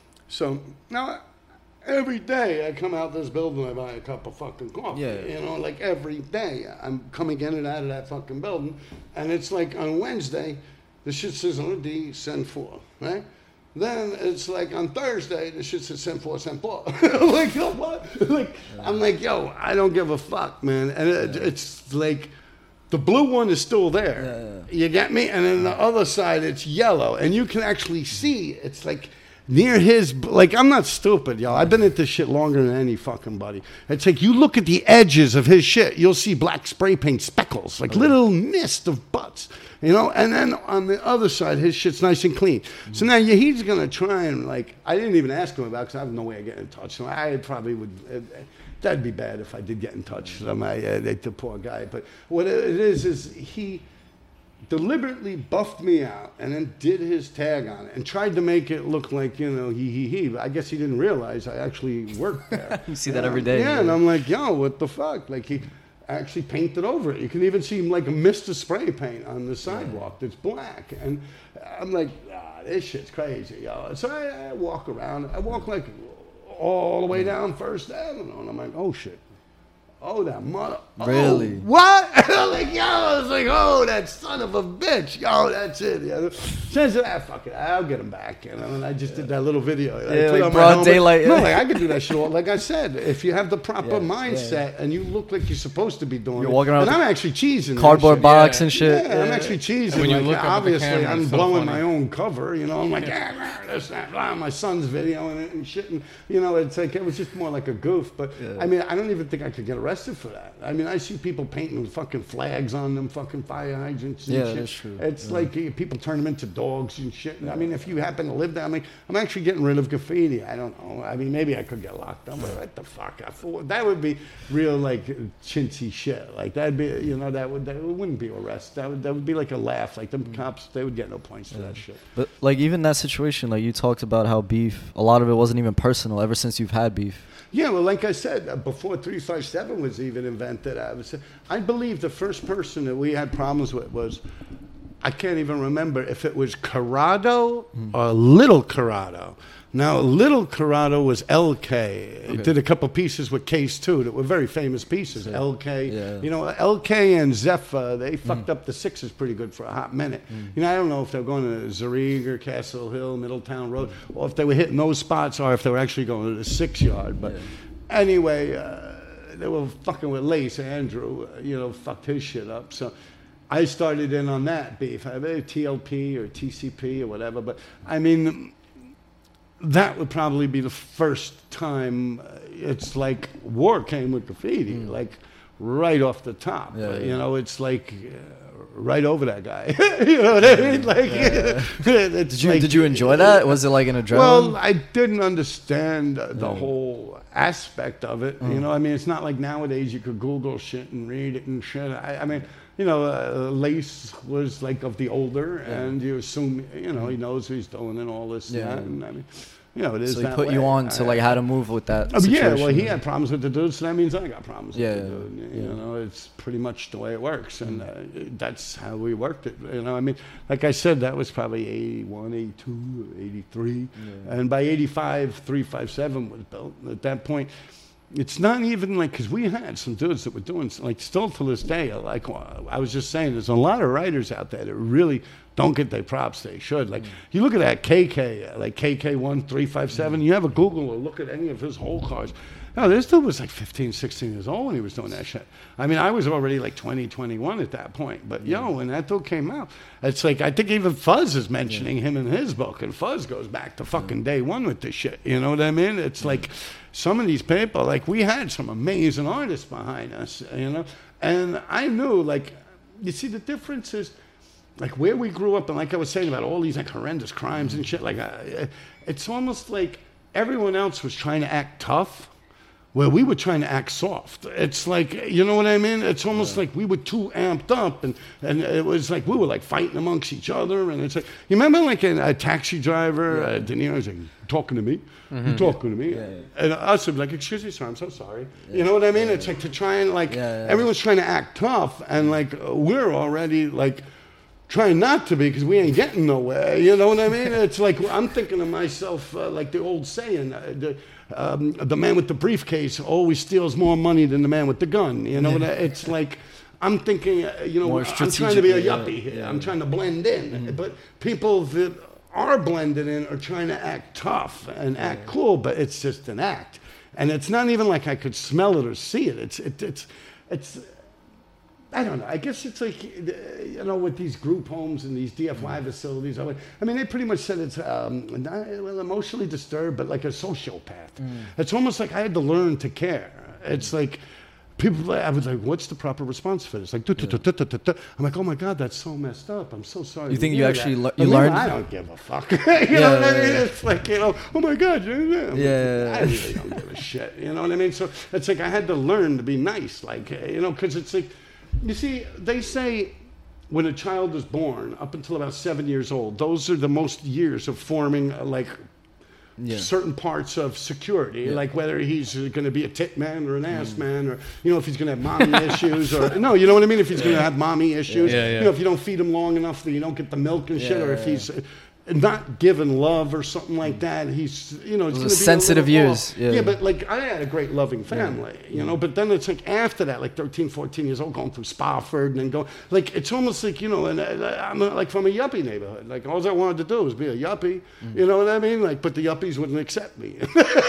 So now every day I come out this building, I buy a cup of fucking coffee. Yeah. You know, like every day I'm coming in and out of that fucking building, and it's like on Wednesday, the shit says RD Sen 4, right? Then it's like on Thursday, the shit says Sen 4, Sen 4. Like, yo, what? Like, I'm like, yo, I don't give a fuck, man. And it's like. The blue one is still there. You get me? And then the other side, it's yellow. And you can actually see, it's like near his, like, I'm not stupid, y'all. I've been at this shit longer than any fucking buddy. It's like you look at the edges of his shit, you'll see black spray paint speckles, like little mist of butts, you know? And then on the other side, his shit's nice and clean. So now he's going to try and, like, I didn't even ask him about it because I have no way of getting in touch. So I probably would... That'd be bad if I did get in touch with him. The poor guy. But what it is he deliberately buffed me out and then did his tag on it and tried to make it look like, you know, he. But I guess he didn't realize I actually worked there. You see that every day. Yeah, and I'm like, yo, what the fuck? Like, he actually painted over it. You can even see like a mist of spray paint on the sidewalk that's black. And I'm like, this shit's crazy, yo. So I walk around. I walk like... all the way down First Avenue, and I'm like, oh shit, oh that mother, really? Oh, what? Like, yo, I was like, oh that son of a bitch, yo, that's it. Yeah. Says that, fuck it, I'll get him back. You know, and I just did that little video. Like broad daylight. No, like I could do that shit. Like I said, if you have the proper mindset and you look like you're supposed to be doing you're it, walking around and with I'm actually cheesing cardboard box and shit. Yeah, I'm actually cheesing. When you like, look up at the obviously, camera, I'm it's so blowing funny. my own cover. You know, I'm like, this, that, blah. My son's videoing it and shit. And, you know, it's like, it was just more like a goof. But, I mean, I don't even think I could get arrested for that. I mean, I see people painting fucking flags on them fucking fire hydrants and shit. That's true. It's like people turn them into dogs and shit. I mean, if you happen to live there, I mean, I'm actually getting rid of graffiti. I don't know. I mean, maybe I could get locked up, but what the fuck? That would be real, like, chintzy shit. Like, that'd be, you know, that wouldn't be arrest. That would be like a laugh. Like, the cops, they would get no points for that shit. But like even that situation, like you talked about how beef, a lot of it wasn't even personal ever since you've had beef. Yeah, well, like I said, before 357 was even invented, I believe the first person that we had problems with was, I can't even remember if it was Corrado or Little Corrado. Now, Little Corrado was LK. He did a couple pieces with Case, too, that were very famous pieces. LK. Yeah. You know, LK and Zephyr, they fucked up the Sixes pretty good for a hot minute. You know, I don't know if they were going to Zarieger, Castle Hill, Middletown Road, or if they were hitting those spots, or if they were actually going to the 6 yard. But anyway, they were fucking with Lace. Andrew, you know, fucked his shit up. So I started in on that beef. I mean, TLP or TCP or whatever. But, I mean... that would probably be the first time it's like war came with graffiti, like right off the top. You know, it's like right over that guy. You know what I mean? Like, Did you enjoy that? Was it like an adrenaline? Well, I didn't understand the whole aspect of it. You know, I mean, it's not like nowadays you could Google shit and read it and shit. I mean, you know, Lace was like of the older, and you assume, you know, he knows what he's doing and all this and that. And I mean, it is So he that put way. you on to like how to move with that. Yeah, situation. well, he had problems with the dude, so that means I got problems Yeah, with the dude. You know, it's pretty much the way it works, and that's how we worked it. You know, I mean, like I said, that was probably 81, 82, 83, and by 85, 357 was built. At that point, it's not even like, because we had some dudes that were doing, like, still to this day, like I was just saying, there's a lot of writers out there that really don't get their props they should. Like, you look at that KK, like KK1357, you have a Google or look at any of his whole cars. No, this dude was like 15, 16 years old when he was doing that shit. I mean, I was already like 20, 21 at that point. But, when that dude came out, it's like, I think even Fuzz is mentioning him in his book. And Fuzz goes back to fucking day one with this shit. You know what I mean? It's like some of these people, like we had some amazing artists behind us, And I knew, like, you see, the difference is, like where we grew up, and like I was saying about all these like horrendous crimes and shit, like it's almost like everyone else was trying to act tough, where we were trying to act soft. It's like, you know what I mean? It's almost like we were too amped up, and it was like we were like fighting amongst each other. And it's like, you remember like a taxi driver, De Niro's like, talking to me? You talking to me? And us would be like, excuse me, sir, I'm so sorry. You know what I mean? It's like to try and like, everyone's trying to act tough, and like we're already like, trying not to be, because we ain't getting nowhere. You know what I mean? It's like, I'm thinking of myself like the old saying, the man with the briefcase always steals more money than the man with the gun. You know, it's like, I'm thinking, I'm trying to be a yuppie here. I'm trying to blend in. But people that are blended in are trying to act tough and act cool, but it's just an act. And it's not even like I could smell it or see it. It's I don't know. I guess it's like, with these group homes and these DFY facilities. I mean, they pretty much said it's emotionally disturbed, but like a sociopath. It's almost like I had to learn to care. It's like people, I was like, what's the proper response for this? Like, I'm like, oh my God, that's so messed up. I'm so sorry. You think you actually you learned? I don't give a fuck. You know what I mean? It's like, oh my God. I really don't give a shit. You know what I mean? So it's like I had to learn to be nice. Like, because it's like, you see, they say when a child is born, up until about 7 years old, those are the most years of forming, certain parts of security, like whether he's going to be a tit man or an ass man, or, if he's going to have mommy issues, or, no, you know what I mean? If he's going to have mommy issues, if you don't feed him long enough that you don't get the milk and shit, or if he's not given love or something like that, he's, it's going to be sensitive years. Yeah, but like I had a great loving family, but then it's like after that, like 13, 14 years old, going through Spofford and then going, like, it's almost like, and I'm like from a yuppie neighborhood. Like all I wanted to do was be a yuppie, you know what I mean? Like, but the yuppies wouldn't accept me.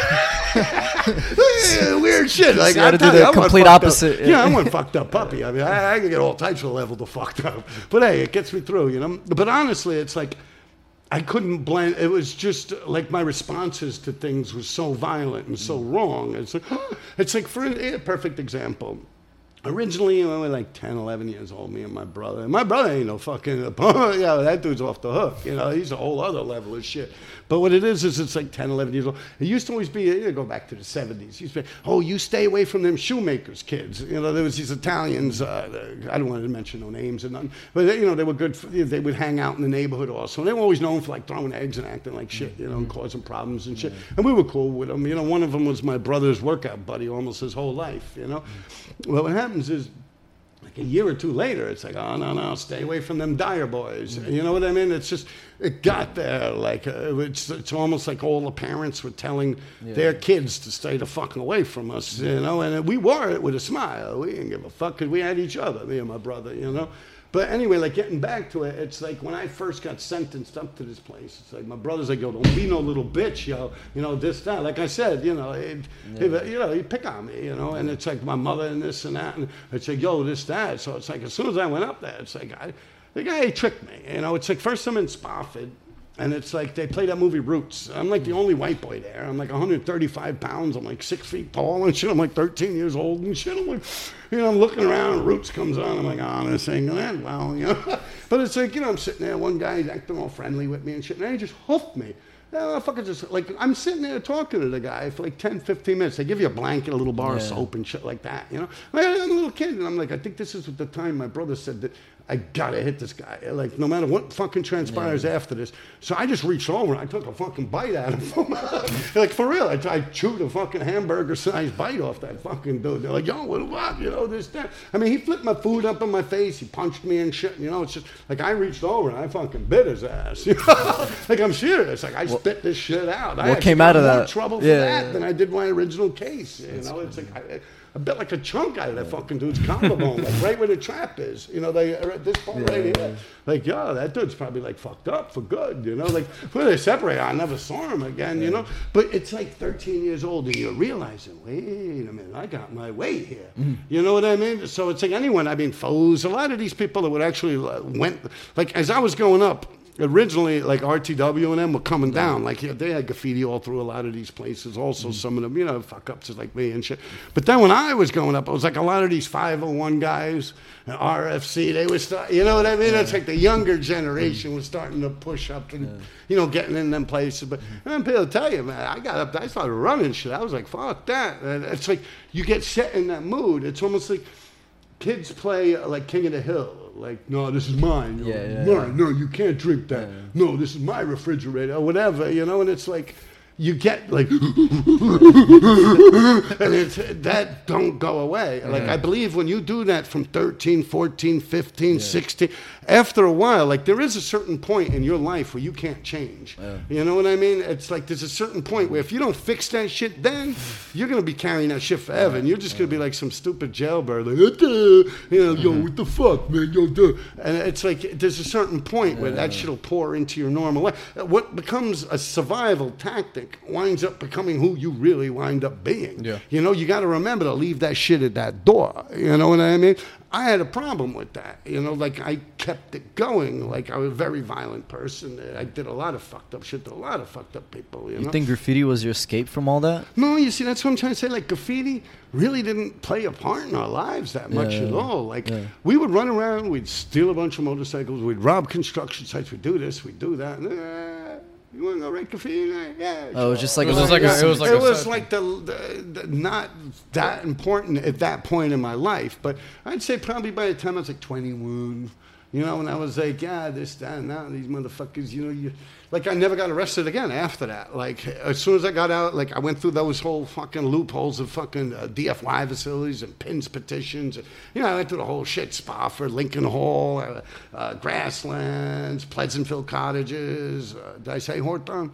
Weird shit. Like, so you got to do the complete opposite. Yeah, I'm one fucked up puppy. I mean, I can get all types of levels of fucked up. But hey, it gets me through, But honestly, it's like, I couldn't blend. It was just like my responses to things were so violent and so wrong. It's like for a perfect example. Originally, we were like 10, 11 years old, me and my brother. And my brother ain't no fucking, that dude's off the hook. He's a whole other level of shit. But what it is it's like 10, 11 years old. It used to always be, go back to the 70s. It used to be, you stay away from them shoemakers kids. There was these Italians, I don't want to mention no names or nothing, but they were good, they would hang out in the neighborhood also. And they were always known for like throwing eggs and acting like shit, and causing problems and shit. And we were cool with them. One of them was my brother's workout buddy almost his whole life, Well, what happens is, like a year or two later, it's like, oh, no, stay away from them Dyer boys. You know what I mean? It's just, it got there. Like, it's almost like all the parents were telling their kids to stay the fuck away from us, and we wore it with a smile. We didn't give a fuck because we had each other, me and my brother, But anyway, like getting back to it, it's like when I first got sentenced up to this place, it's like my brother's like, don't be no little bitch, this, that. Like I said, you pick on me, and it's like my mother and this and that, and it's like, this, that. So it's like as soon as I went up there, it's like the guy tricked me, It's like first I'm in Spofford. And it's like they play that movie Roots. I'm like the only white boy there. I'm like 135 pounds. I'm like 6 feet tall and shit. I'm like 13 years old and shit. I'm like, I'm looking around. Roots comes on. I'm like, this ain't gonna end well, But it's like, I'm sitting there. One guy's acting all friendly with me and shit. And he just hoofed me. Fucking just, like, I'm sitting there talking to the guy for like 10, 15 minutes. They give you a blanket, a little bar of soap and shit like that, Like, I'm a little kid. And I'm like, I think this is the time my brother said that I gotta hit this guy. Like, no matter what fucking transpires after this. So I just reached over and I took a fucking bite out of him. Like, for real. I chewed a fucking hamburger-sized bite off that fucking dude. They're like, yo, what the fuck? You know, this, that. I mean, he flipped my food up in my face. He punched me and shit. You know, it's just, like, I reached over and I fucking bit his ass. You know? Like, I'm serious. Like, I spit this shit out. What came out of that? I had more trouble for that than I did my original case. You know, it's like... I bit like a chunk out of that fucking dude's collarbone, like right where the trap is. You know, they are at this point right here. Like, yo, that dude's probably like fucked up for good. You know, like when they separated, I never saw him again. You know, but it's like 13 years old, and you're realizing, wait a minute, I got my way here. You know what I mean? So it's like anyone. I mean, foes. A lot of these people that would actually went like as I was growing up. Originally, like RTW and them were coming down. Like, yeah, they had graffiti all through a lot of these places. Also, some of them, you know, fuck-ups like me and shit. But then when I was growing up, it was like a lot of these 501 guys and RFC, they were starting, you know what I mean? It's like the younger generation was starting to push up and, you know, getting in them places. But and people tell you, man, I got up there, I started running shit. I was like, fuck that. And it's like you get set in that mood. It's almost like kids play like King of the Hill. Like, no, this is mine. Mine. No, you can't drink that. No, this is my refrigerator or whatever, you know, and it's like, you get like, and it's, that don't go away. Like, I believe when you do that from 13, 14, 15, 16, after a while, like there is a certain point in your life where you can't change. You know what I mean? It's like there's a certain point where if you don't fix that shit, then you're going to be carrying that shit forever. And you're just going to be like some stupid jailbird. Like, you know, yo, what the fuck, man? Yo, duh. And it's like there's a certain point where that shit will pour into your normal life. What becomes a survival tactic winds up becoming who you really wind up being. You know, you got to remember to leave that shit at that door. You know what I mean? I had a problem with that. You know, like I kept it going. Like I was a very violent person. I did a lot of fucked up shit to a lot of fucked up people. You know? think graffiti was your escape from all that? No, you see, that's what I'm trying to say. Like graffiti really didn't play a part in our lives that much at all. Like we would run around, we'd steal a bunch of motorcycles, we'd rob construction sites, we'd do this, we'd do that. You want to go rent graffiti? Yeah. Oh, it was just like it was like the not that important at that point in my life. But I'd say probably by the time I was like 21, you know, when I was like, yeah, this, that, and that, these motherfuckers, you know, like I never got arrested again after that. Like as soon as I got out, like I went through those whole fucking loopholes of fucking DFY facilities and PINS petitions. And, you know, I went through the whole shit, Spofford, Lincoln Hall, Grasslands, Pleasantville Cottages. Did I say Hawthorne?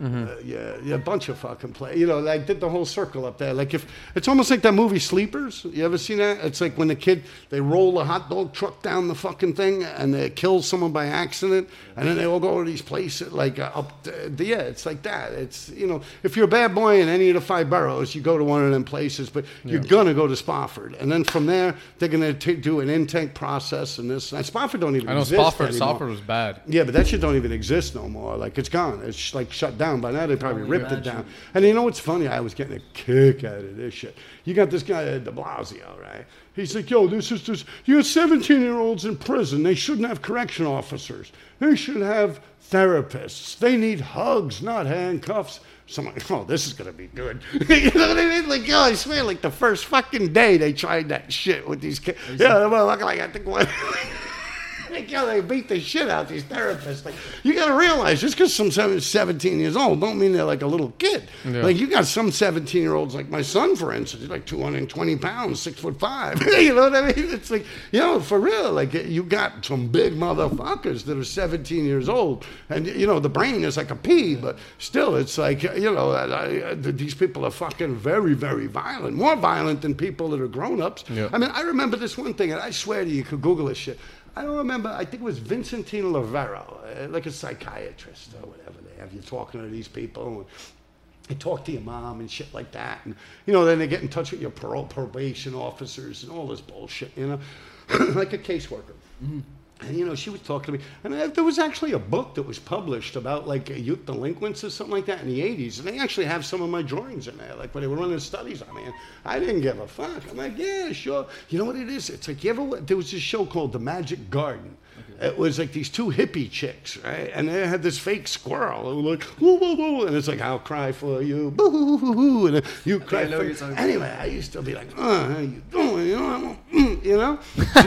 A bunch of fucking play. You know, I did the whole circle up there. Like if it's almost like that movie Sleepers. You ever seen that? It's like when the kid they roll a hot dog truck down the fucking thing and they kill someone by accident, and then they all go to these places like it's like that. It's, you know, if you're a bad boy in any of the 5 boroughs, you go to one of them places, but you're gonna go to Spofford, and then from there they're gonna do an intake process and this. And Spofford don't even exist anymore. Spofford was bad. Yeah, but that shit don't even exist no more. Like it's gone. It's like shut down. By now they probably ripped it down. And you know what's funny? I was getting a kick out of this shit. You got this guy at de Blasio, right? He's like, yo, this. You got 17-year-olds in prison. They shouldn't have correction officers. They should have therapists. They need hugs, not handcuffs. So I'm like, oh, this is going to be good. You know what I mean? Like, yo, I swear, like the first fucking day they tried that shit with these kids. Yeah, they're like, I think what... Like, yo, they beat the shit out of these therapists. Like, you got to realize, just because some 17 years old don't mean they're like a little kid. Like, you got some 17-year-olds, like my son, for instance, he's like 220 pounds, 6'5". You know what I mean? It's like, you know, for real, like, you got some big motherfuckers that are 17 years old. And, you know, the brain is like a pea, but still, it's like, you know, these people are fucking very, very violent. More violent than people that are grown-ups. I mean, I remember this one thing, and I swear to you, you could Google this shit. I don't remember, I think it was Vincentine Lavero, like a psychiatrist or whatever they have. You're talking to these people, and they talk to your mom and shit like that. And, you know, then they get in touch with your probation officers and all this bullshit, you know, like a caseworker. And, you know, she was talking to me. And there was actually a book that was published about, like, youth delinquents or something like that in the 80s. And they actually have some of my drawings in there, like, when they were running studies on me. And I didn't give a fuck. I'm like, yeah, sure. You know what it is? It's like, there was this show called The Magic Garden. It was like these two hippie chicks, right? And they had this fake squirrel. It was like, woo, woo, woo. And it's like, I'll cry for you. Boo, hoo, hoo, hoo. And you cry I know for what me. you're talking Anyway, I used to be like, how you doing? You know, you know?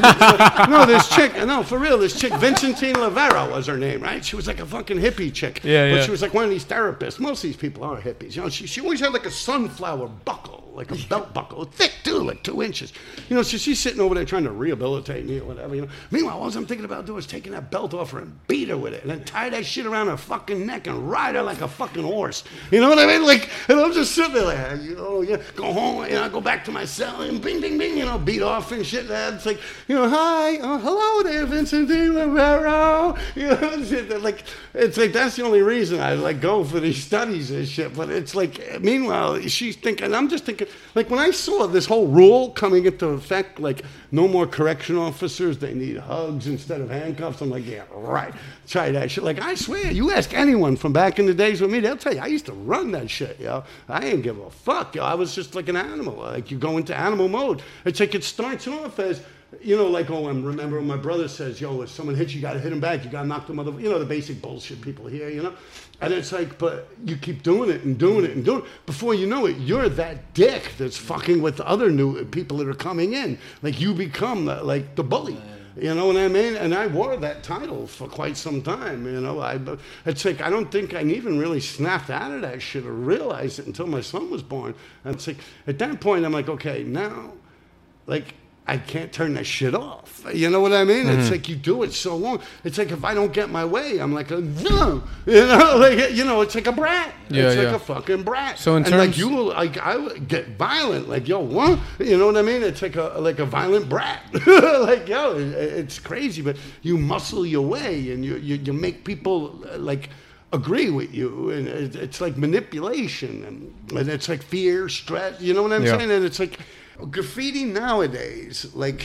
No, this chick, no, for real, this chick, Vincentine Lavera was her name, right? She was like a fucking hippie chick. Yeah, But yeah. she was like one of these therapists. Most of these people are hippies. You know, she always had like a sunflower buckle, like a belt buckle, thick too, like 2 inches. You know, so she's sitting over there trying to rehabilitate me or whatever, you know. Meanwhile, all I'm thinking about doing is taking that belt off her and beat her with it and then tie that shit around her fucking neck and ride her like a fucking horse. You know what I mean? Like, and I'm just sitting there like, you know, yeah, go home, you know, go back to my cell and bing, bing, bing, you know, beat off and shit. And it's like, you know, hi, hello there, Vincent D. Rivero. You know, shit, like, it's like, that's the only reason I like go for these studies and shit. But it's like, meanwhile, she's thinking, I'm just thinking, like when I saw this whole rule coming into effect, like no more correction officers, they need hugs instead of handcuffs. I'm like, yeah, right. Try that shit. Like, I swear, you ask anyone from back in the days with me, they'll tell you, I used to run that shit, yo. I didn't give a fuck, yo. I was just like an animal. Like, you go into animal mode. It's like it starts off as, you know, like, oh, I remember when my brother says, yo, if someone hits you, you got to hit him back. You got to knock the mother, you know, the basic bullshit people hear, you know? And it's like, but you keep doing it and doing it and doing it. Before you know it, you're that dick that's fucking with the other new people that are coming in. Like, you become like the bully. You know what I mean? And I wore that title for quite some time, you know. It's like, I don't think I even really snapped out of that shit or realized it until my son was born. And it's like, at that point, I'm like, okay, now, like, I can't turn that shit off. You know what I mean? It's like you do it so long. It's like if I don't get my way, I'm like, no. You know, like, you know, it's like a brat. Yeah, it's yeah. like a fucking brat. So in and like terms- you, like I would get violent. Like, yo, what? You know what I mean? It's like a violent brat. Like, yo, it's crazy. But you muscle your way, and you make people like agree with you, and it's like manipulation, and it's like fear, stress. You know what I'm Yeah. saying? And it's like. Graffiti nowadays, like,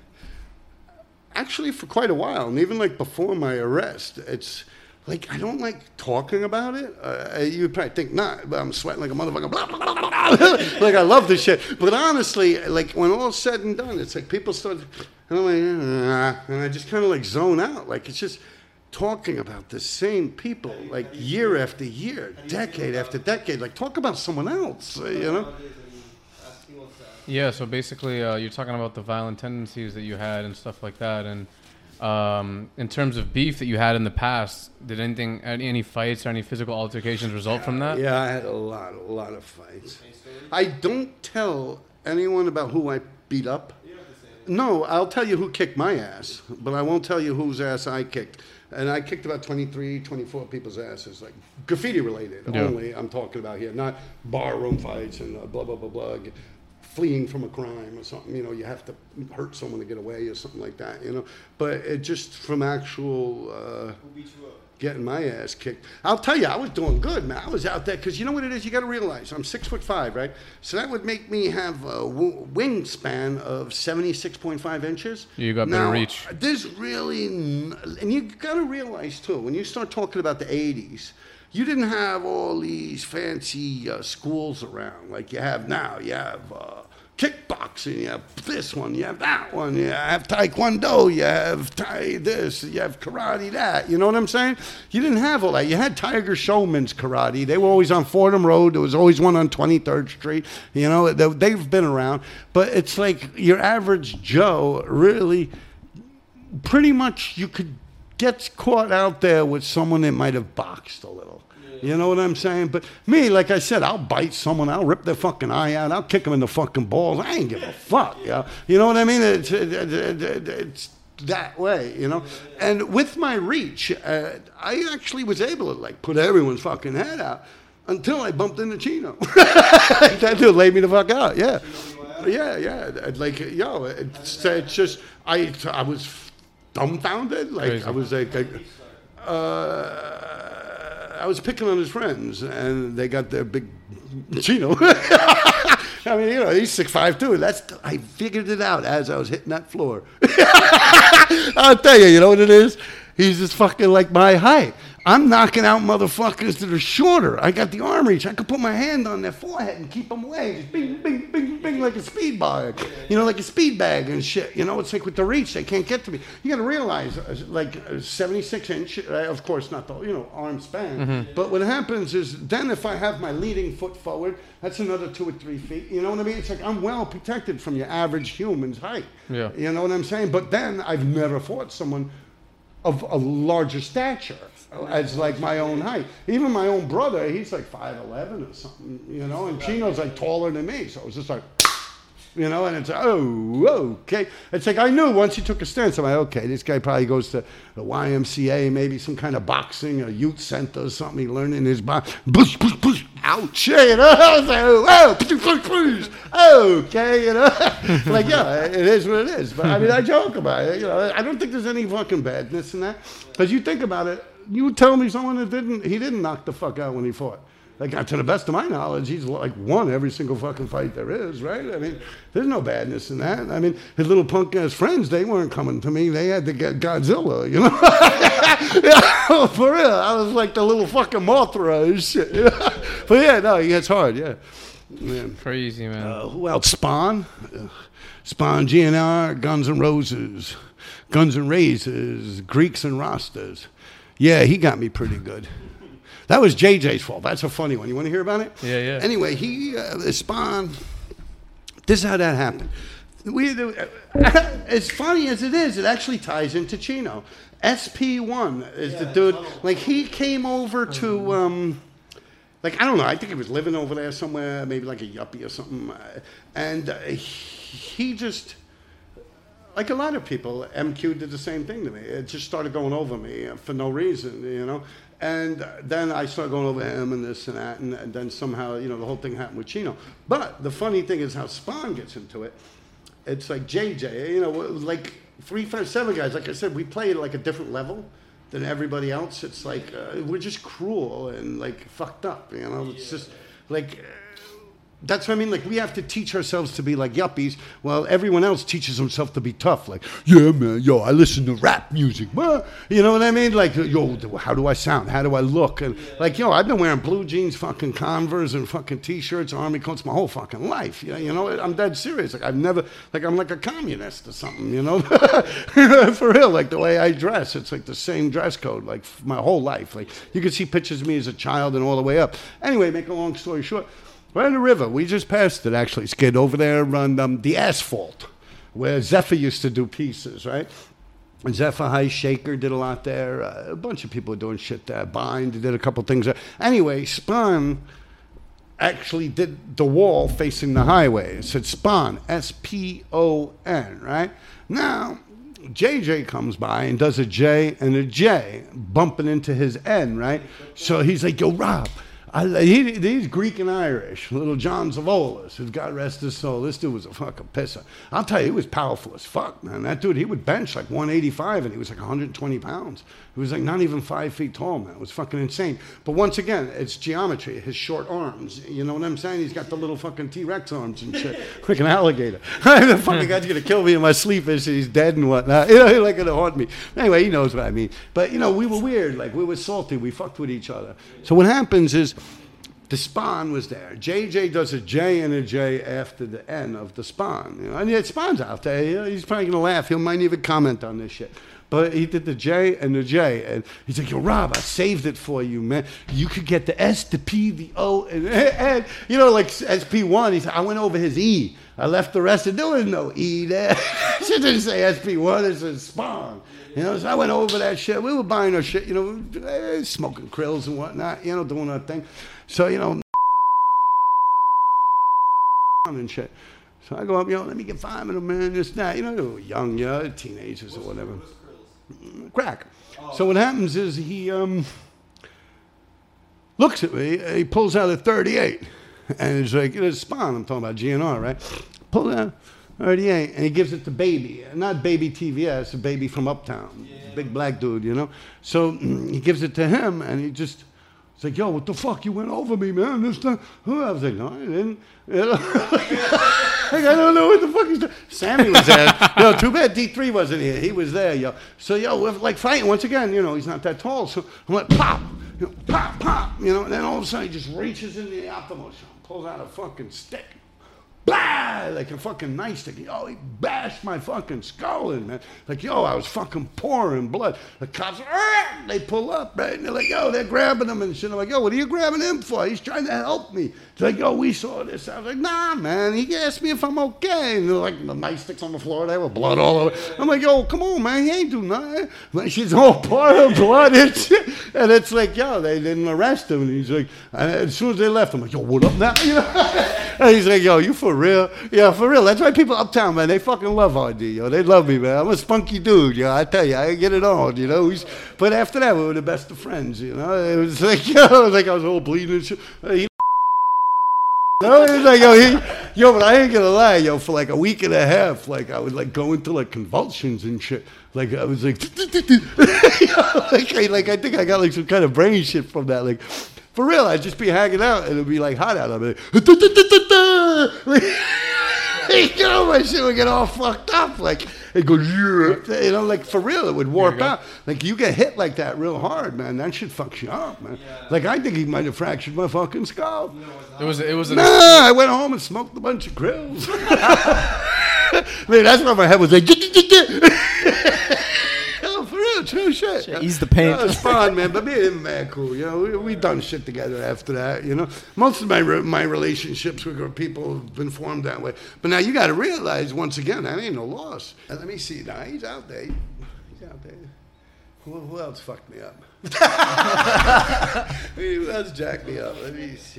actually for quite a while, and even like before my arrest, it's like I don't like talking about it. You'd probably think not, but I'm sweating like a motherfucker. Blah, blah, blah, blah, blah. Like I love this shit, but honestly, like when all's said and done, it's like people start, and I'm like, and I just kind of like zone out. Like it's just talking about the same people, like year after year, decade after decade. Like talk about someone else, you know. Yeah, so basically, you're talking about the violent tendencies that you had and stuff like that, and in terms of beef that you had in the past, did any fights or any physical altercations result from that? Yeah, I had a lot of fights. I don't tell anyone about who I beat up. No, I'll tell you who kicked my ass, but I won't tell you whose ass I kicked. And I kicked about 23, 24 people's asses, like graffiti related only. I'm talking about here, not bar room fights and blah blah blah blah. Fleeing from a crime or something, you know, you have to hurt someone to get away or something like that, you know. But it just from actual getting my ass kicked. I'll tell you, I was doing good, man. I was out there because you know what it is. You got to realize I'm 6'5", right? So that would make me have a wingspan of 76.5 inches. You got better reach. There's really, and you got to realize too when you start talking about the '80s. You didn't have all these fancy schools around like you have now. You have kickboxing, you have this one, you have that one, you have taekwondo, you have this, you have karate that. You know what I'm saying? You didn't have all that. You had Tiger Showman's karate. They were always on Fordham Road. There was always one on 23rd Street. You know, they've been around. But it's like your average Joe really pretty much you could get caught out there with someone that might have boxed a little. You know what I'm saying? But me, like I said, I'll bite someone. I'll rip their fucking eye out. I'll kick them in the fucking balls. I ain't give a fuck. You know what I mean? It's that way, you know? And with my reach, I actually was able to, like, put everyone's fucking head out until I bumped into Chino. That dude laid me the fuck out, yeah. Yeah. Like, yo, it's just, I was dumbfounded. Like, crazy. I was like, I was picking on his friends, and they got their big Chino. I mean, you know, he's 6'5" too. I figured it out as I was hitting that floor. I'll tell you, you know what it is? He's just fucking like my height. I'm knocking out motherfuckers that are shorter. I got the arm reach. I could put my hand on their forehead and keep them away. Just bing, bing, bing, bing, like a speed bag. You know, like a speed bag and shit. You know, it's like with the reach, they can't get to me. You got to realize, like 76 inch, of course, not the, arm span. But what happens is then if I have my leading foot forward, that's another 2 or 3 feet. You know what I mean? It's like I'm well protected from your average human's height. Yeah. You know what I'm saying? But then I've never fought someone of a larger stature as like my own height. Even my own brother, he's like 5'11" or something, and Chino's like taller than me. So it was just like, and it's like, oh, okay. It's like I knew once he took a stance, I'm like, okay, this guy probably goes to the YMCA, maybe some kind of boxing or youth center or something. He learned in his body. Push, push, push. Ouch. I was like, whoa, okay, like, yeah, it is what it is. But I mean, I joke about it. I don't think there's any fucking badness in that. Because you think about it, you tell me someone that he didn't knock the fuck out when he fought. Like, to the best of my knowledge, he's like won every single fucking fight there is, right? I mean, there's no badness in that. I mean, his little punk ass friends, they weren't coming to me. They had to get Godzilla, for real. I was like the little fucking Mothra and shit. But yeah, no, he gets hard, yeah. Man. Crazy, man. Who else? Spawn. Spawn, GNR, Guns N' Roses, Guns N' Razors, Greeks and Rastas. Yeah, he got me pretty good. That was JJ's fault. That's a funny one. You want to hear about it? Yeah, yeah. Anyway, Spawn, this is how that happened. As funny as it is, it actually ties into Chino. SP1 is the dude. Like, he came over to, like, I don't know. I think he was living over there somewhere, maybe like a yuppie or something. And he just, like a lot of people, MQ did the same thing to me. It just started going over me for no reason, And then I started going over him and this and that, and then somehow, the whole thing happened with Chino. But the funny thing is how Spawn gets into it. It's like JJ, like 3, 5, 7 guys. Like I said, we play at like a different level than everybody else. It's like we're just cruel and like fucked up, It's just like... That's what I mean. Like, we have to teach ourselves to be like yuppies, while everyone else teaches himself to be tough. Like, yeah, man, I listen to rap music. You know what I mean? Like, how do I sound? How do I look? And like, I've been wearing blue jeans, fucking Converse, and fucking T-shirts, army coats my whole fucking life. I'm dead serious. Like, I'm like a communist or something. For real. Like the way I dress, it's like the same dress code. Like my whole life. Like you can see pictures of me as a child and all the way up. Anyway, make a long story short. Right in the river. We just passed it, actually. Skid over there on the asphalt, where Zephyr used to do pieces, right? And Zephyr High Shaker did a lot there. A bunch of people were doing shit there. Bind did a couple things there. Anyway, Spawn actually did the wall facing the highway. It said Spawn, S-P-O-N, right? Now, JJ comes by and does a J and a J, bumping into his N, right? So he's like, yo, Rob. He's Greek and Irish, little John Zavolis, who's God rest his soul. This dude was a fucking pisser. I'll tell you, he was powerful as fuck, man. That dude, he would bench like 185, and he was like 120 pounds. He was like not even 5 feet tall, man. It was fucking insane. But once again, it's geometry, his short arms. You know what I'm saying? He's got the little fucking T-Rex arms and shit, like an alligator. The fucking guy's going to kill me in my sleep as he's dead and whatnot. He's like going to haunt me. Anyway, he knows what I mean. But, we were weird. Like, we were salty. We fucked with each other. So what happens is, the Spawn was there. JJ does a J and a J after the N of the Spawn. And yet Spawn's out there. He's probably going to laugh. He might even comment on this shit. But he did the J and the J. And he's like, yo, Rob, I saved it for you, man. You could get the S, the P, the O, and like SP1. He said, I went over his E. I left the rest. There was no E there. She didn't say SP1. It said Spawn. So I went over that shit. We were buying our shit, smoking krills and whatnot, doing our thing. So, and shit. So I go up, let me get 5 of them, man, this, that. They were young, teenagers or whatever. Crack. So what happens is he looks at me, he pulls out a 38. And he's like, it's Spawn, I'm talking about GNR, right? Pull out 38, and he gives it to Baby. Not Baby TVS, a Baby from Uptown. Yeah. Big black dude, So he gives it to him, and he just... It's like, yo, what the fuck? You went over me, man. This time. I was like, no, I didn't. Like, I don't know what the fuck he's doing. Sammy was there. Yo, too bad D3 wasn't here. He was there, yo. So, yo, we're like fighting once again. You know, he's not that tall. So I'm like, pop, you know, pop, pop. You know, and then all of a sudden he just reaches into the optimus, pulls out a fucking stick. Blah! Like a fucking nightstick. Yo, he bashed my fucking skull in, man. Like, yo, I was fucking pouring blood. The cops, they pull up, right? And they're like, yo, they're grabbing him and shit. I'm like, yo, what are you grabbing him for? He's trying to help me. They're like, yo, we saw this. I was like, nah, man. He asked me if I'm okay. And they're like, the nightsticks on the floor there with blood all over. I'm like, yo, come on, man. He ain't do nothing. Like, she's all part of blood and shit. And it's like, yo, they didn't arrest him. And he's like, as soon as they left, I'm like, yo, what up now? You know? And he's like, yo, you for real? Yeah, for real. That's why people uptown, man, they fucking love RD, yo. They love me, man. I'm a spunky dude, yo. I tell you, I get it on, you know. But after that, we were the best of friends, you know. It was like, yo, it was like I was all bleeding and shit. No, it was like, yo, but I ain't gonna lie, yo, for like a week and a half, like I would like go into like convulsions and shit. Like I was like, like I think I got like some kind of brain shit from that. Like, for real, I'd just be hanging out and it'd be like hot out. I'd be like, you know, my shit would get all fucked up. Like, it goes, you know, like for real, it would warp out. Like, you get hit like that real hard, man. That shit fucks you up, man. Yeah. Like, I think he might have fractured my fucking skull. It was. Nah, I went home and smoked a bunch of grills. Man, that's why my head was like, oh, for real, true shit. Ease the pain. It was fun, man. But me and him, man, cool. You know, we done shit together after that. You know, most of my relationships with people have been formed that way. But now you got to realize, once again, that ain't no loss. And let me see. Now he's out there. He's out there. Who else fucked me up? Who else jacked me up? Let me see.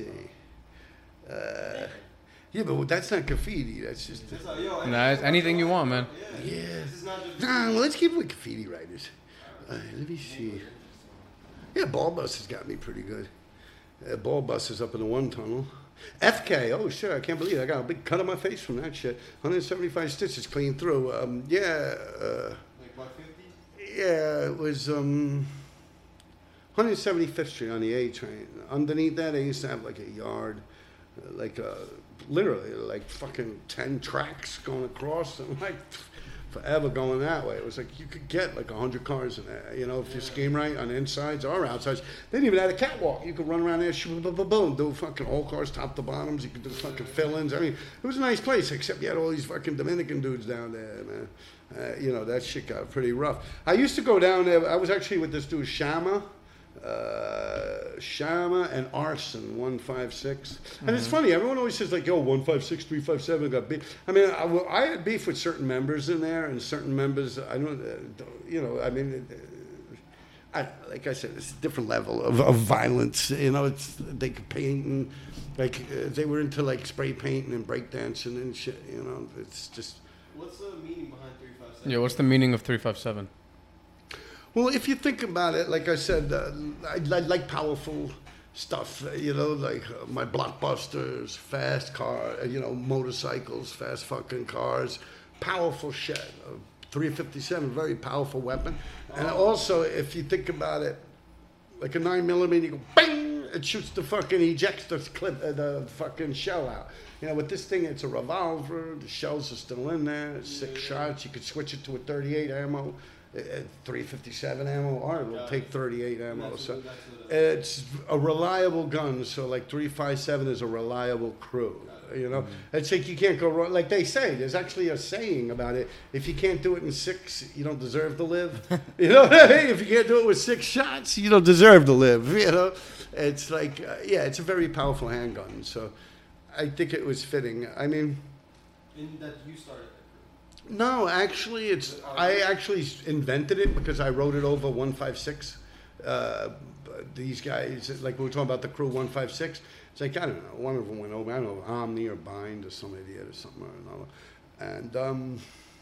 Yeah, but that's not graffiti. That's just... Nah, it's anything you want, man. Yeah. Nah, well, let's keep it with graffiti writers. Let me see. Yeah, Ball Bus has got me pretty good. Ball Bus is up in the one tunnel. FK, oh, sure, I can't believe it. I got a big cut on my face from that shit. 175 stitches clean through. Like 150? Yeah, it was 175th Street on the A train. Underneath that, they used to have like a yard, literally like fucking 10 tracks going across, and like forever going that way. It was like you could get like 100 cars in there, you know, if you scheme right on the insides or outsides. They didn't even have a catwalk. You could run around there, shoot, boom, boom, boom, do fucking all cars, top to bottoms. You could do fucking fill-ins. I mean, it was a nice place, except you had all these fucking Dominican dudes down there, man. You know, that shit got pretty rough. I used to go down there. I was actually with this dude, Shama and Arson 156. And it's funny, everyone always says like, yo, 156, 357 got beef. I mean, I had beef with certain members in there, and certain members, I don't, you know, I mean, like I said, it's a different level of violence. You know, they could paint and like they were into like spray painting and breakdancing and shit. You know, it's just. What's the meaning behind 357? Yeah, what's the meaning of 357? Well, if you think about it, like I said, I like powerful stuff, you know, like my blockbusters, fast car, you know, motorcycles, fast fucking cars, powerful shit. 357, very powerful weapon. And also, if you think about it, like a 9mm, you go bang, it shoots the fucking, ejects the clip, the fucking shell out. You know, with this thing, it's a revolver. The shells are still in there. It's 6 shots. You could switch it to a 38 ammo. 357 ammo, or it'll take 38 ammo. So it's a reliable gun. So like 357 is a reliable crew. You know, it's like you can't go wrong. Like they say, there's actually a saying about it. If you can't do it in 6, you don't deserve to live. You know, if you can't do it with 6 shots, you don't deserve to live. You know, it's like yeah, it's a very powerful handgun. So I think it was fitting. I mean, in that you started. No, actually, I actually invented it because I wrote it over 156. These guys, like we were talking about the crew 156. It's like, I don't know, one of them went over, I don't know, Omni or Bind or some idiot or something or another. And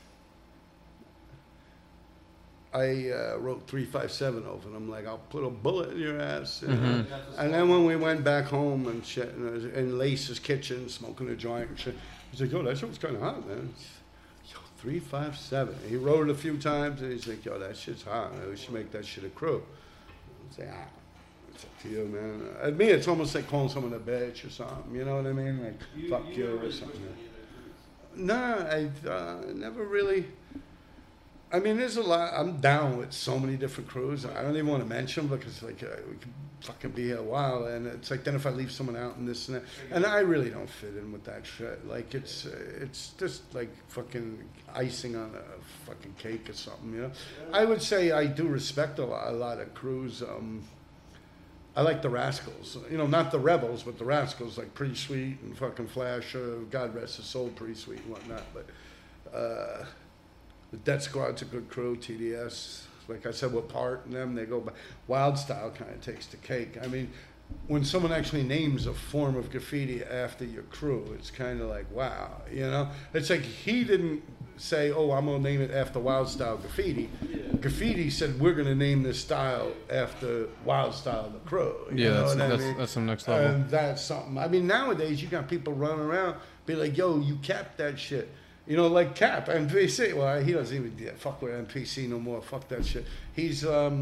I wrote 357 over, and I'm like, I'll put a bullet in your ass. And then when we went back home and shit, and I was in Lace's kitchen smoking a joint and shit, he's like, yo, that shit was kind of hot, man. 357. He wrote it a few times, and he's like, yo, that shit's hot. We should make that shit a crew. I say, it's up to you, man. I mean, it's almost like calling someone a bitch or something. You know what I mean? Like, fuck you or something. No, I never really. I mean, there's a lot. I'm down with so many different crews. I don't even want to mention them because, like, we could fucking be here a while, and it's like then if I leave someone out and this and that, and I really don't fit in with that shit. Like, it's just like fucking icing on a fucking cake or something, you know. I would say I do respect a lot of crews. I like the Rascals, you know, not the Rebels, but the Rascals, like Pretty Sweet and fucking Flash, God rest his soul, Pretty Sweet and whatnot. But the Death Squad's a good crew, TDS. Like I said, with Part and them, they go by. Wild Style kind of takes the cake. I mean, when someone actually names a form of graffiti after your crew, it's kind of like, wow, you know? It's like he didn't say, oh, I'm going to name it after Wild Style Graffiti. Yeah. Graffiti said, we're going to name this style after Wild Style the crew. You know what I mean? That's some next level. And that's something. I mean, nowadays, you got people running around, be like, yo, you capped that shit. You know, like Cap, MPC. Well, he doesn't even fuck with MPC no more. Fuck that shit. He's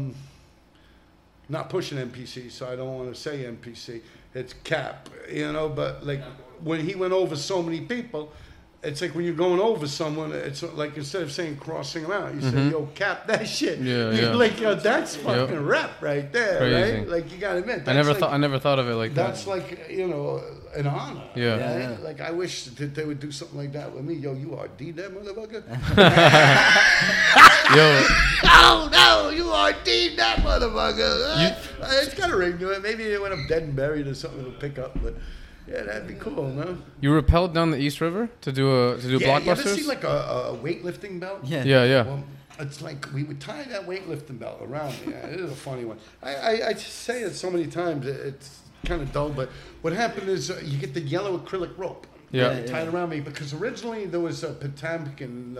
not pushing MPC, so I don't want to say MPC. It's Cap, you know. But like when he went over so many people, it's like when you're going over someone, it's like instead of saying crossing them out, you say, yo, Cap that shit. Yeah, You're yeah. like, yo, that's fucking rep right there, Crazy. right? Like you gotta admit. I never thought of it like that. That's like, you know, an honor. Yeah. Right? Yeah. Like I wish that they would do something like that with me. Yo, you are D that motherfucker. Yo, Oh no, you are D that motherfucker. It's got a ring to it. Maybe when I'm dead and buried or something, it'll pick up. But yeah, that'd be cool, no? you rappelled down the East River to do Yeah, you ever blockbusters? see like a weightlifting belt? Yeah. Yeah. Well, it's like we would tie that weightlifting belt around me. Yeah, it is a funny one. I just say it so many times. It's kind of dull, but what happened is you get the yellow acrylic rope. Yeah. And they tied around me because originally there was a Potemkin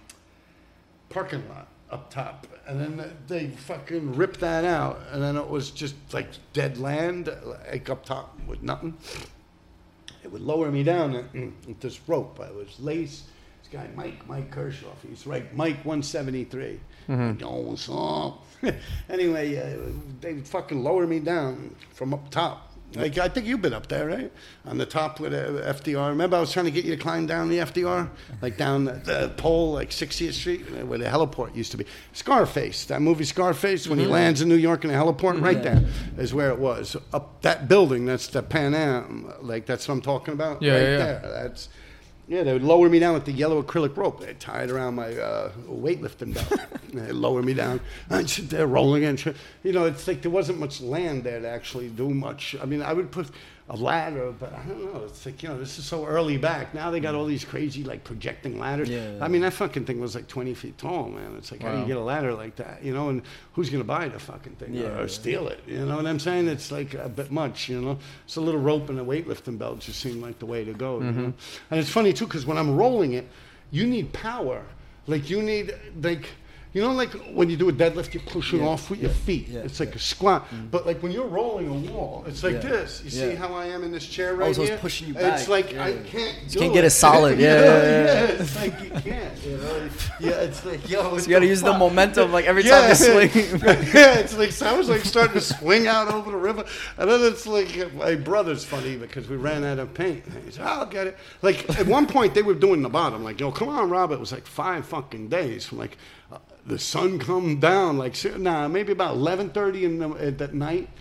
parking lot up top, and then they fucking ripped that out, and then it was just like dead land, like up top with nothing. It would lower me down with this rope. I was laced. This guy, Mike Kershaw, he's right, Mike 173. Yo, what's up? Anyway, they fucking lower me down from up top. Like, I think you've been up there, right? On the top with FDR. Remember I was trying to get you to climb down the FDR? Like down the pole, like 60th Street, where the heliport used to be. Scarface, that movie Scarface, when he lands in New York in the heliport, right there is where it was. Up that building, that's the Pan Am. Like, that's what I'm talking about? Yeah, right yeah, yeah. there. Yeah, they would lower me down with the yellow acrylic rope. They'd tie it around my weightlifting belt. They'd lower me down. I'd sit there rolling and shit. You know, it's like there wasn't much land there to actually do much. I mean, I would put a ladder, but I don't know. It's like, you know, this is so early back. Now they got all these crazy, like, projecting ladders. Yeah. I mean, that fucking thing was like 20 feet tall, man. It's like, how do you get a ladder like that? You know, and who's going to buy the fucking thing or steal it? You know what I'm saying? It's like a bit much, you know? So a little rope and a weightlifting belt just seemed like the way to go, you know? And it's funny, too, because when I'm rolling it, you need power. Like, you need, like... You know, like when you do a deadlift, you're pushing off with your feet. It's like a squat. But like when you're rolling a wall, it's like this. You see how I am in this chair right so here? it's pushing you back. It's like I can't do can't get it solid. Yeah, Yeah. It's like you can't. You know? Yeah, it's like, yo. So you gotta use the momentum like every time you swing. Yeah, it's like, so I was like starting to swing out over the river. And then it's like, my brother's funny because we ran out of paint. And he said, I'll get it. Like at one point they were doing the bottom. Like, yo, come on, Rob. It was like 5 fucking days from like, the sun come down like maybe about 11:30 at night,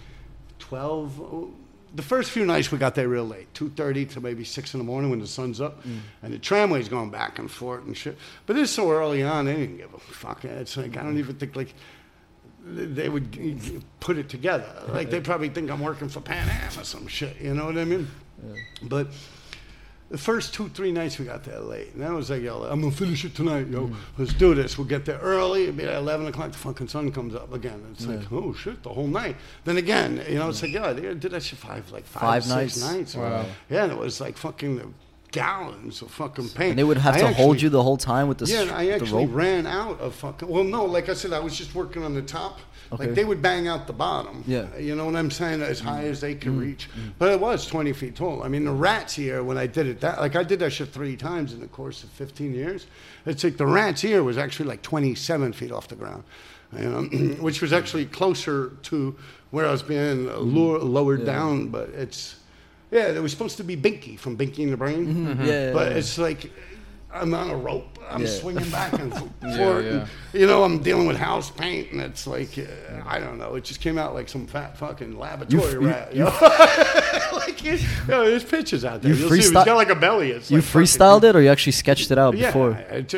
12. The first few nights we got there real late, 2:30 to maybe 6 in the morning when the sun's up, and the tramway's going back and forth and shit. But it's so early on, they didn't give a fuck. It's like I don't even think like they would put it together. Like they probably think I'm working for Pan Am or some shit. You know what I mean? Yeah. But. The first 2-3 nights we got there late, and I was like, yo, I'm gonna finish it tonight, yo. Let's do this. We'll get there early. It'll be at 11 o'clock. The fucking sun comes up again. It's like, oh shit, the whole night. Then again, you know, it's like, yeah, they did that shit five nights. Wow. Yeah, and it was like fucking gallons of fucking paint. And they would have to hold you the whole time with the Yeah, and I actually rope? ran out of fucking. Well, no, like I said, I was just working on the top. Okay. Like they would bang out the bottom. Yeah. You know what I'm saying? As high as they could reach. But it was 20 feet tall. I mean, the Rats here, when I did it, I did that shit 3 times in the course of 15 years. It's like the Rats here was actually like 27 feet off the ground, you know, which was actually closer to where I was being lowered down. But it's, yeah, it was supposed to be Binky from Binky and the Brain. Yeah. But it's like, I'm on a rope. I'm swinging back and forth. Yeah. And, I'm dealing with house paint, and it's like, I don't know. It just came out like some fat fucking laboratory rat. Like, there's pictures out there. You'll see. He's got like a belly. It's you like freestyled it, or you actually sketched it out before?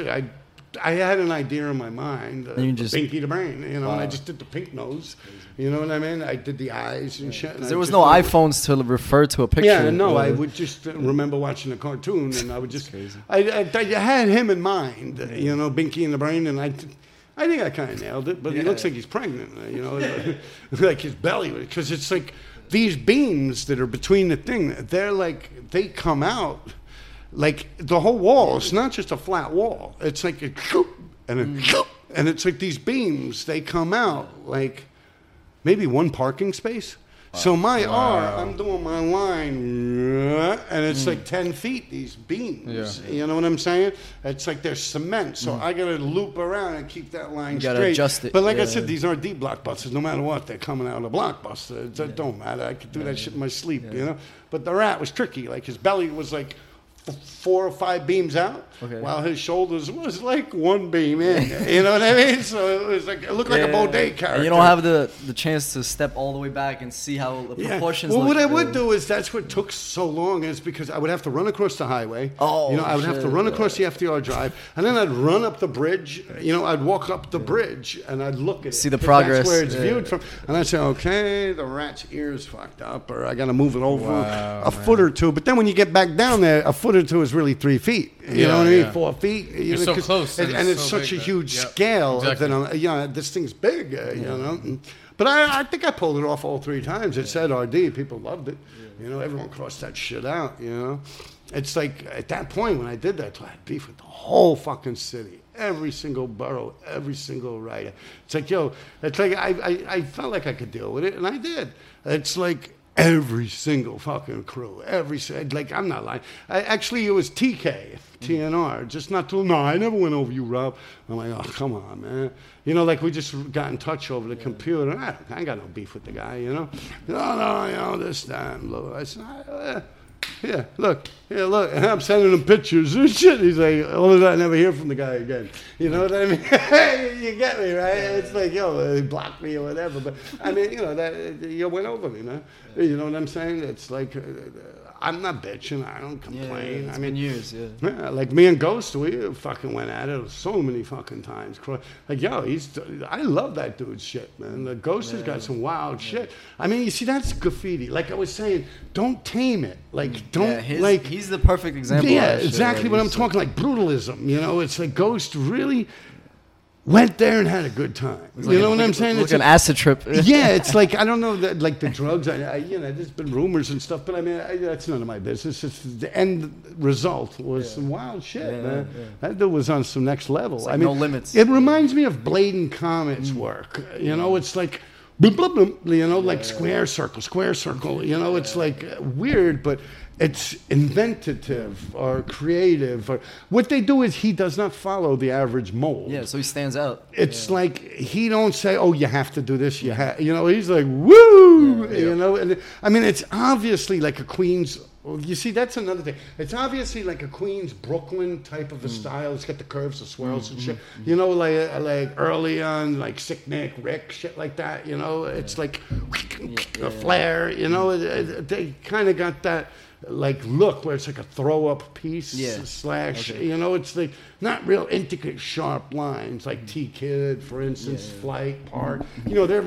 I had an idea in my mind. You just Pinky the Brain, and I just did the pink nose. You know what I mean? I did the eyes and shit. And there was no iPhones to refer to a picture. Yeah, no, I would just remember watching a cartoon, and I would just. I had him in mind, Binky and the Brain, and I think I kind of nailed it. But he looks like he's pregnant, like his belly, because it's like these beams that are between the thing. They're like they come out. Like the whole wall, it's not just a flat wall. It's like a and it's like these beams. They come out like maybe one parking space. So my I'm doing my line, and it's like 10 feet. These beams, you know what I'm saying? It's like there's cement. So I gotta loop around and keep that line straight. Gotta adjust it. But like I said, these are D blockbusters. No matter what, they're coming out of the blockbuster. It don't matter. I could do that shit in my sleep, But the rat was tricky. Like his belly was like 4 or 5 beams out, while his shoulders was like 1 beam in. You know what I mean? So it was like it looked like a Baudet character. And you don't have the chance to step all the way back and see how the proportions. Well, what I would do is that's what took so long is because I would have to run across the highway. I would have to run across the FDR Drive, and then I'd run up the bridge. I'd walk up the bridge and I'd look at see the progress. That's where it's viewed from, and I'd say, okay, the rat's ear's fucked up, or I got to move it over a foot or two. But then when you get back down there, a foot or two is really 3 feet. You know what I mean? 4 feet. You're so close, and it's so such a big huge scale. Exactly. That this thing's big. But I think I pulled it off all 3 times. It said RD. People loved it. Everyone crossed that shit out. It's like at that point when I did that, I had beef with the whole fucking city. Every single borough, every single writer. It's like, it's like I felt like I could deal with it, and I did. It's like every single fucking crew, I'm not lying. It was TNR, just not too. No, I never went over you, Rob. I'm like, oh, come on, man. Like we just got in touch over the computer. I ain't got no beef with the guy, No, this, that, and look. I said, look. And I'm sending him pictures and shit. He's like, I never hear from the guy again. You know what I mean? You get me, right? It's like, he blocked me or whatever. But I mean, that you went over me, man. You know what I'm saying? It's like, I'm not bitching. I don't complain. It's been years, like me and Ghost, we fucking went at it so many fucking times. Like, I love that dude's shit, man. The Ghost has got some wild shit. I mean, you see, that's graffiti. Like I was saying, don't tame it. Like, don't, he's the perfect example. Yeah, exactly what I'm talking, like brutalism. It's like Ghost really went there and had a good time. You know what I'm saying? It's like an acid trip. Yeah, it's like, I don't know, like the drugs, there's been rumors and stuff, but I mean, that's none of my business. It's the end result was some wild shit, man. Yeah. That dude was on some next level. It's like No Limits. It reminds me of Blade and Comet's work. It's like, boom, boom, boom, like square circle. It's like weird, but it's inventative or creative. Or what they do is he does not follow the average mold. Yeah, so he stands out. It's like he don't say, "Oh, you have to do this." He's like, "Woo!" And I mean, it's obviously like a Queens. You see, that's another thing. It's obviously like a Queens, Brooklyn type of a style. It's got the curves, the swirls and shit. Like early on, like Sick Nick, Rick, shit like that. It's like a flare. They kind of got that like look where it's like a throw up piece slash. It's like not real intricate, sharp lines like T Kid, for instance, Flight, Park. They're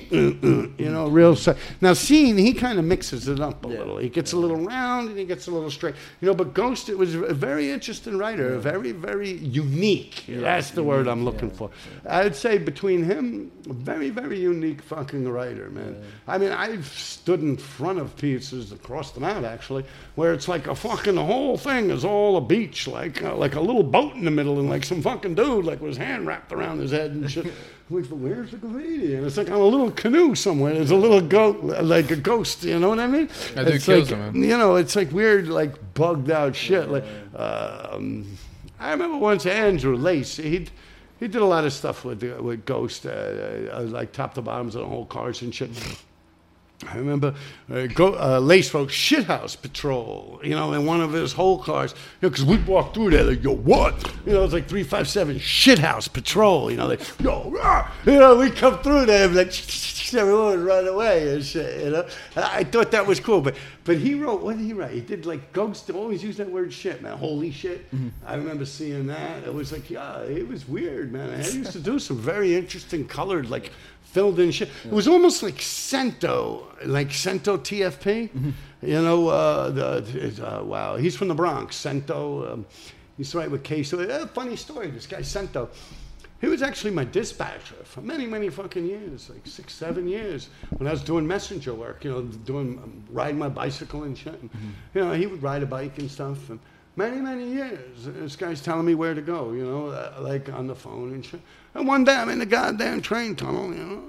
real. Now, Scene, he kind of mixes it up a little. He gets a little round and he gets a little straight. But Ghost, it was a very interesting writer, very, very unique. That's the word I'm looking for. I'd say between him, a very, very unique fucking writer, man. I mean, I've stood in front of pieces across them out actually, where it's like the whole thing is all a beach, like a little boat in the middle, and like some fucking dude like with his hand wrapped around his head and shit. Like, where's the graffiti? And it's like on a little canoe somewhere. There's a little goat, like a ghost. You know what I mean? It kills him, man. It's like weird, like bugged out shit. Like, I remember once Andrew Lace. He did a lot of stuff with Ghost, like top to bottoms on whole cars and shit. I remember Lace wrote Shithouse Patrol, you know, in one of his whole cars, you know, because we'd walk through there, like, yo, what? You know, it's like 357 Shithouse Patrol, you know, like, yo, rah! You know, we come through there, and like, everyone would run away and shit, you know. I thought that was cool, but he wrote, what did he write? He did like Ghost, always use that word shit, man, holy shit. I remember seeing that. It was like, yeah, it was weird, man. I used to do some very interesting colored, like, filled in shit. It was almost like Cento TFP. You know, wow, he's from the Bronx, Cento. He used to write with Queso. Funny story, this guy Cento. He was actually my dispatcher for many, many fucking years, like 6, 7 years, when I was doing messenger work, you know, riding my bicycle and shit. And, you know, he would ride a bike and stuff. And many, many years, this guy's telling me where to go, you know, like on the phone and shit. And one day I'm in the goddamn train tunnel, you know.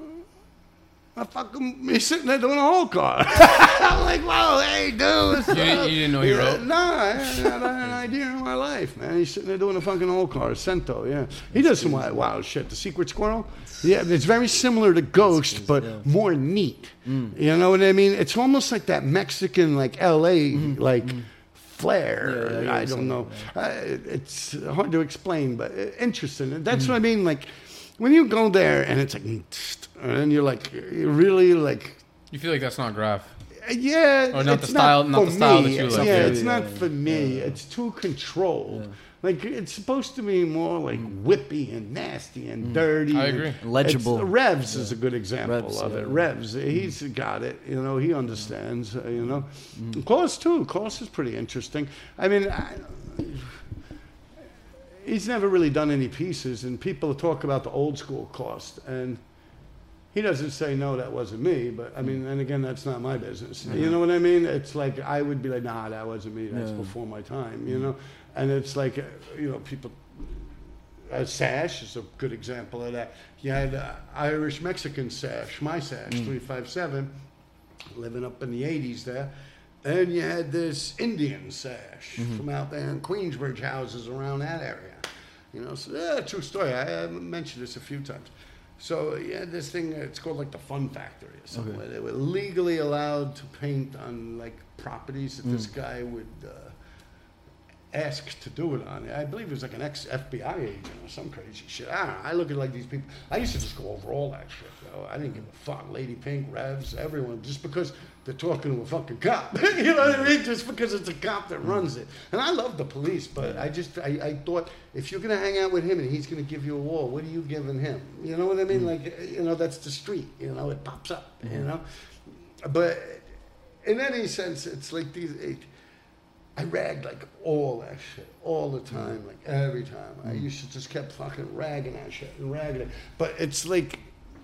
He's sitting there doing a whole car. I'm like, whoa, hey, dude. You didn't know he wrote? No, I hadn't had an idea in my life, man. He's sitting there doing a fucking whole car, Cento, yeah. He does some wild shit. The Secret Squirrel, yeah, it's very similar to Ghost, but more neat. You know what I mean? It's almost like that Mexican, like L.A., like, flair. I don't know. It's hard to explain, but interesting. And that's what I mean, like, when you go there and it's like, and you're like, you really like. You feel like that's not graph. Yeah. Or not the style, not the style that you like. Yeah, it's not for me. It's too controlled. Yeah. Like, it's supposed to be more like whippy and nasty and dirty. I agree. Legible. Revs is a good example of it. Yeah. Revs, he's got it. You know, he understands. You know, Klaus too. Klaus is pretty interesting. I mean. He's never really done any pieces, and people talk about the old school Klaus, and he doesn't say, no, that wasn't me, but I mean, and again, that's not my business. You know what I mean? It's like, I would be like, nah, that wasn't me, that's before my time, you know? And it's like, you know, people, Sash is a good example of that. You had Irish-Mexican Sash, my Sash, 357, living up in the 80s there. And you had this Indian Sash from out there in Queensbridge houses around that area. You know, so true story. I mentioned this a few times. So you had this thing, it's called like the Fun Factory or something. Where they were legally allowed to paint on like properties that this guy would ask to do it on. I believe he was like an ex-FBI agent or some crazy shit. I don't know. I look at like these people. I used to just go over all that shit, though. I didn't give a fuck. Lady Pink, Revs, everyone, just because they're talking to a fucking cop. You know what I mean? Just because it's a cop that runs it. And I love the police, but I thought, if you're going to hang out with him and he's going to give you a wall, what are you giving him? You know what I mean? Like, you know, that's the street. You know, it pops up, you know? But in any sense, it's like these... I ragged like all that shit all the time, like every time. I used to just kept fucking ragging that shit and ragging it. But it's like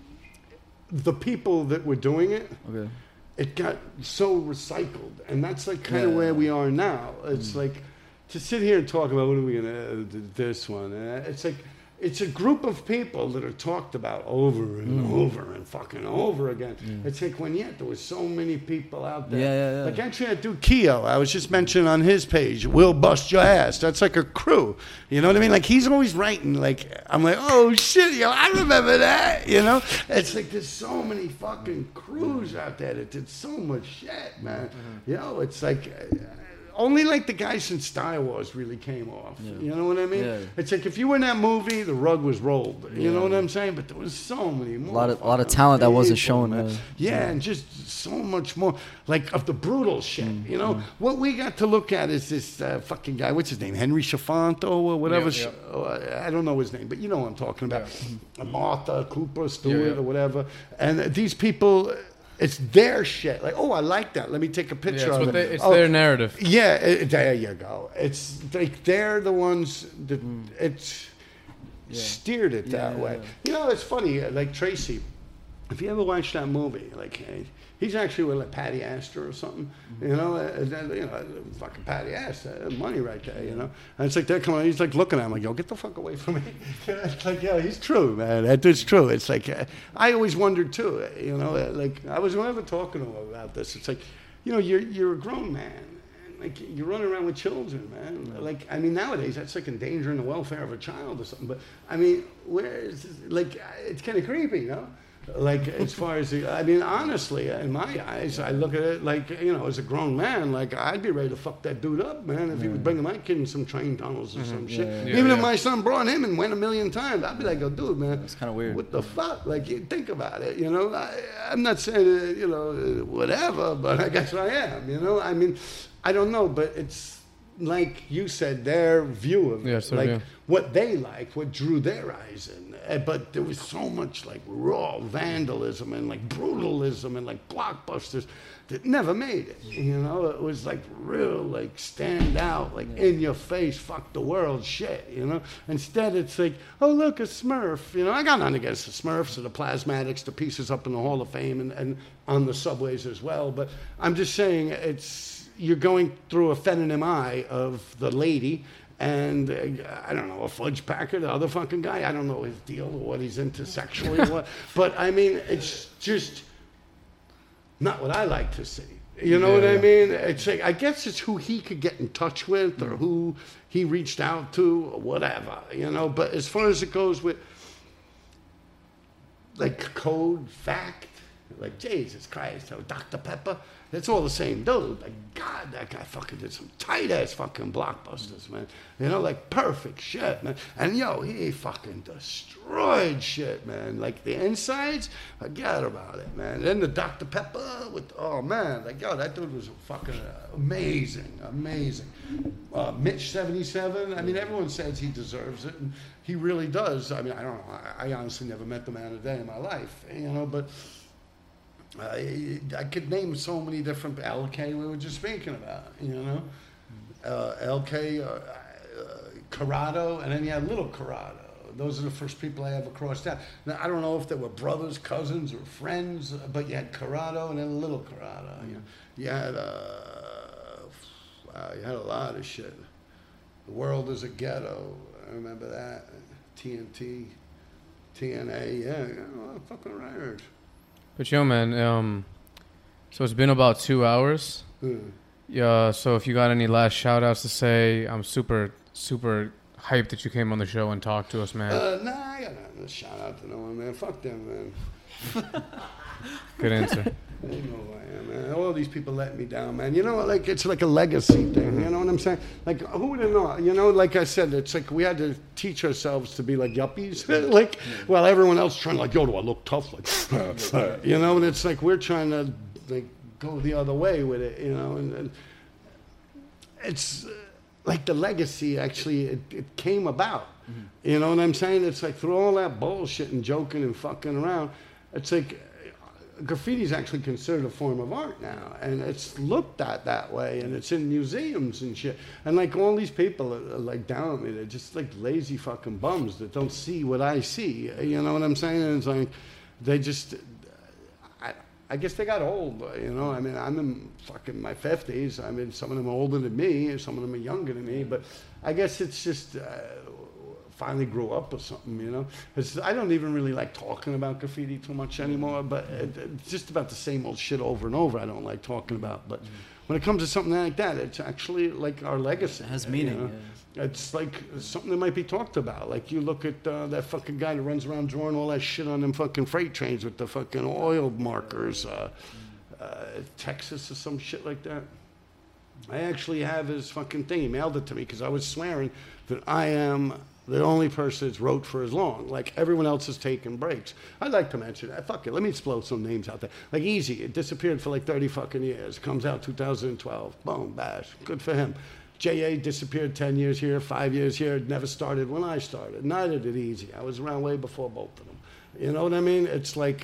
the people that were doing it, it got so recycled. And that's like kind of where we are now. It's like to sit here and talk about what are we going to do this one. It's like it's a group of people that are talked about over and over and fucking over again. It's like when there was so many people out there. Like actually that dude Keo, I was just mentioning on his page, Will Bust Your Ass. That's like a crew. You know what I mean? Like he's always writing, like, I'm like, oh shit, yo, I remember that, you know? It's like there's so many fucking crews out there that did so much shit, man. You know, it's like... only like the guys in Star Wars really came off. You know what I mean? It's like if you were in that movie, the rug was rolled. You know what I'm saying? But there was so many more. A lot of talent that wasn't shown. And just so much more. Like of the brutal shit. You know what we got to look at is this fucking guy. What's his name? Henry Chafanto or whatever. I don't know his name, but you know what I'm talking about. Martha Cooper Stewart or whatever. And these people. It's their shit. Like, oh, I like that. Let me take a picture of it. It's their narrative. Yeah, there you go. It's like they're the ones that steered it that way. You know, it's funny. Like Tracy, if you ever watch that movie, like he's actually with like Patty Astor or something. You know, fucking Patty Astor, money right there. You know, and it's like they're coming. He's like looking at him like, yo, get the fuck away from me. It's like, yeah, he's true, man. That dude's true. It's like I always wondered too. You know, like I was never talking to him about this. It's like, you know, you're a grown man. Like, you run around with children, man. Like, I mean, nowadays, that's like endangering the welfare of a child or something. But, I mean, like, it's kind of creepy, you know? Like, as far as I mean, honestly, in my eyes, I look at it like, you know, as a grown man, like, I'd be ready to fuck that dude up, man, if he was bringing my kid in some train tunnels or some shit. Yeah, Even yeah. if my son brought him and went 1,000,000 times, I'd be like, oh, dude, man. It's kind of weird. What the fuck? Like, you think about it, you know? I'm not saying, you know, whatever, but I guess I am, you know? I mean, I don't know, but it's like you said, their view of Yes, it, sir, like yeah. what they liked, what drew their eyes in. But there was so much like raw vandalism and like brutalism and like blockbusters that never made it. You know, it was like real, like stand out, like in your face, fuck the world shit. You know, instead it's like, oh look, a Smurf. You know, I got nothing against the Smurfs or the plasmatics, the pieces up in the Hall of Fame and on the subways as well. But I'm just saying, you're going through a phenonym eye of the lady. And I don't know, a fudge packer, the other fucking guy. I don't know his deal or what he's into sexually or what. But I mean, it's just not what I like to see. You know what I mean? It's like, I guess it's who he could get in touch with or who he reached out to or whatever, you know. But as far as it goes with like code, fact, like Jesus Christ, or Dr. Pepper, it's all the same dude. Like, God, that guy fucking did some tight-ass fucking blockbusters, man. You know, like perfect shit, man. And, yo, he fucking destroyed shit, man. Like, the insides, forget about it, man. Then the Dr. Pepper with, oh, man. Like, yo, that dude was fucking amazing, amazing. Mitch 77, I mean, everyone says he deserves it, and he really does. I mean, I don't know. I honestly never met the man a day in my life, you know, but... I could name so many different LK we were just speaking about, you know, LK, Corrado, and then you had Little Corrado. Those are the first people I ever crossed out. Now I don't know if they were brothers, cousins, or friends, but you had Corrado and then Little Corrado. You had a lot of shit. The World is a Ghetto. I remember that. TNT, TNA. Yeah, fucking records. But yo, man, so it's been about 2 hours. Yeah. So if you got any last shout outs to say, I'm super, super hyped that you came on the show and talked to us, man. Nah, I got nothing to shout out to no one, man. Fuck them, man. Good answer. They know who I am, man. All these people let me down, man. You know, like it's like a legacy thing. You know what I'm saying? Like, who would have known? You know, like I said, it's like we had to teach ourselves to be like yuppies. Like, well, everyone else trying to like, yo, do I look tough? Like, you know, and it's like we're trying to like go the other way with it. You know, and it's like the legacy actually it came about. You know what I'm saying? It's like through all that bullshit and joking and fucking around, it's like. Graffiti is actually considered a form of art now, and it's looked at that way, and it's in museums and shit. And like all these people are like down at me, they're just like lazy fucking bums that don't see what I see. You know what I'm saying? And it's like they just, I guess they got old. You know, I mean, I'm in fucking my 50s. I mean, some of them are older than me, and some of them are younger than me. But I guess it's just. Finally grew up or something, you know. I don't even really like talking about graffiti too much anymore, but it's just about the same old shit over and over I don't like talking about. But when it comes to something like that, it's actually like our legacy. It has meaning. You know? It's like something that might be talked about. Like you look at that fucking guy that runs around drawing all that shit on them fucking freight trains with the fucking oil markers, Texas or some shit like that. I actually have his fucking thing. He mailed it to me because I was swearing that I am the only person that's wrote for as long. Like, everyone else has taken breaks. I'd like to mention that. Fuck it. Let me explode some names out there. Like, Easy. It disappeared for like 30 fucking years. Comes out 2012. Boom. Bash. Good for him. J.A. disappeared 10 years here, 5 years here. Never started when I started. Neither did Easy. I was around way before both of them. You know what I mean? It's like...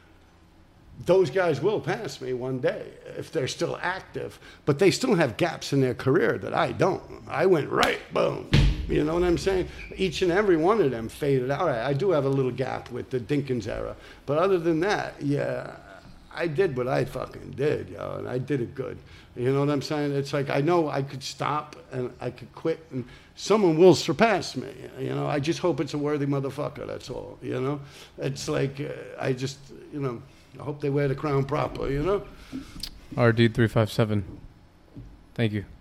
those guys will pass me one day if they're still active, but they still have gaps in their career that I don't. I went right, boom. You know what I'm saying? Each and every one of them faded out. I do have a little gap with the Dinkins era, but other than that, yeah, I did what I fucking did, yo, and I did it good. You know what I'm saying? It's like I know I could stop and I could quit, and someone will surpass me. You know, I just hope it's a worthy motherfucker. That's all. You know, it's like I just, you know. I hope they wear the crown proper, you know? RD357. Thank you.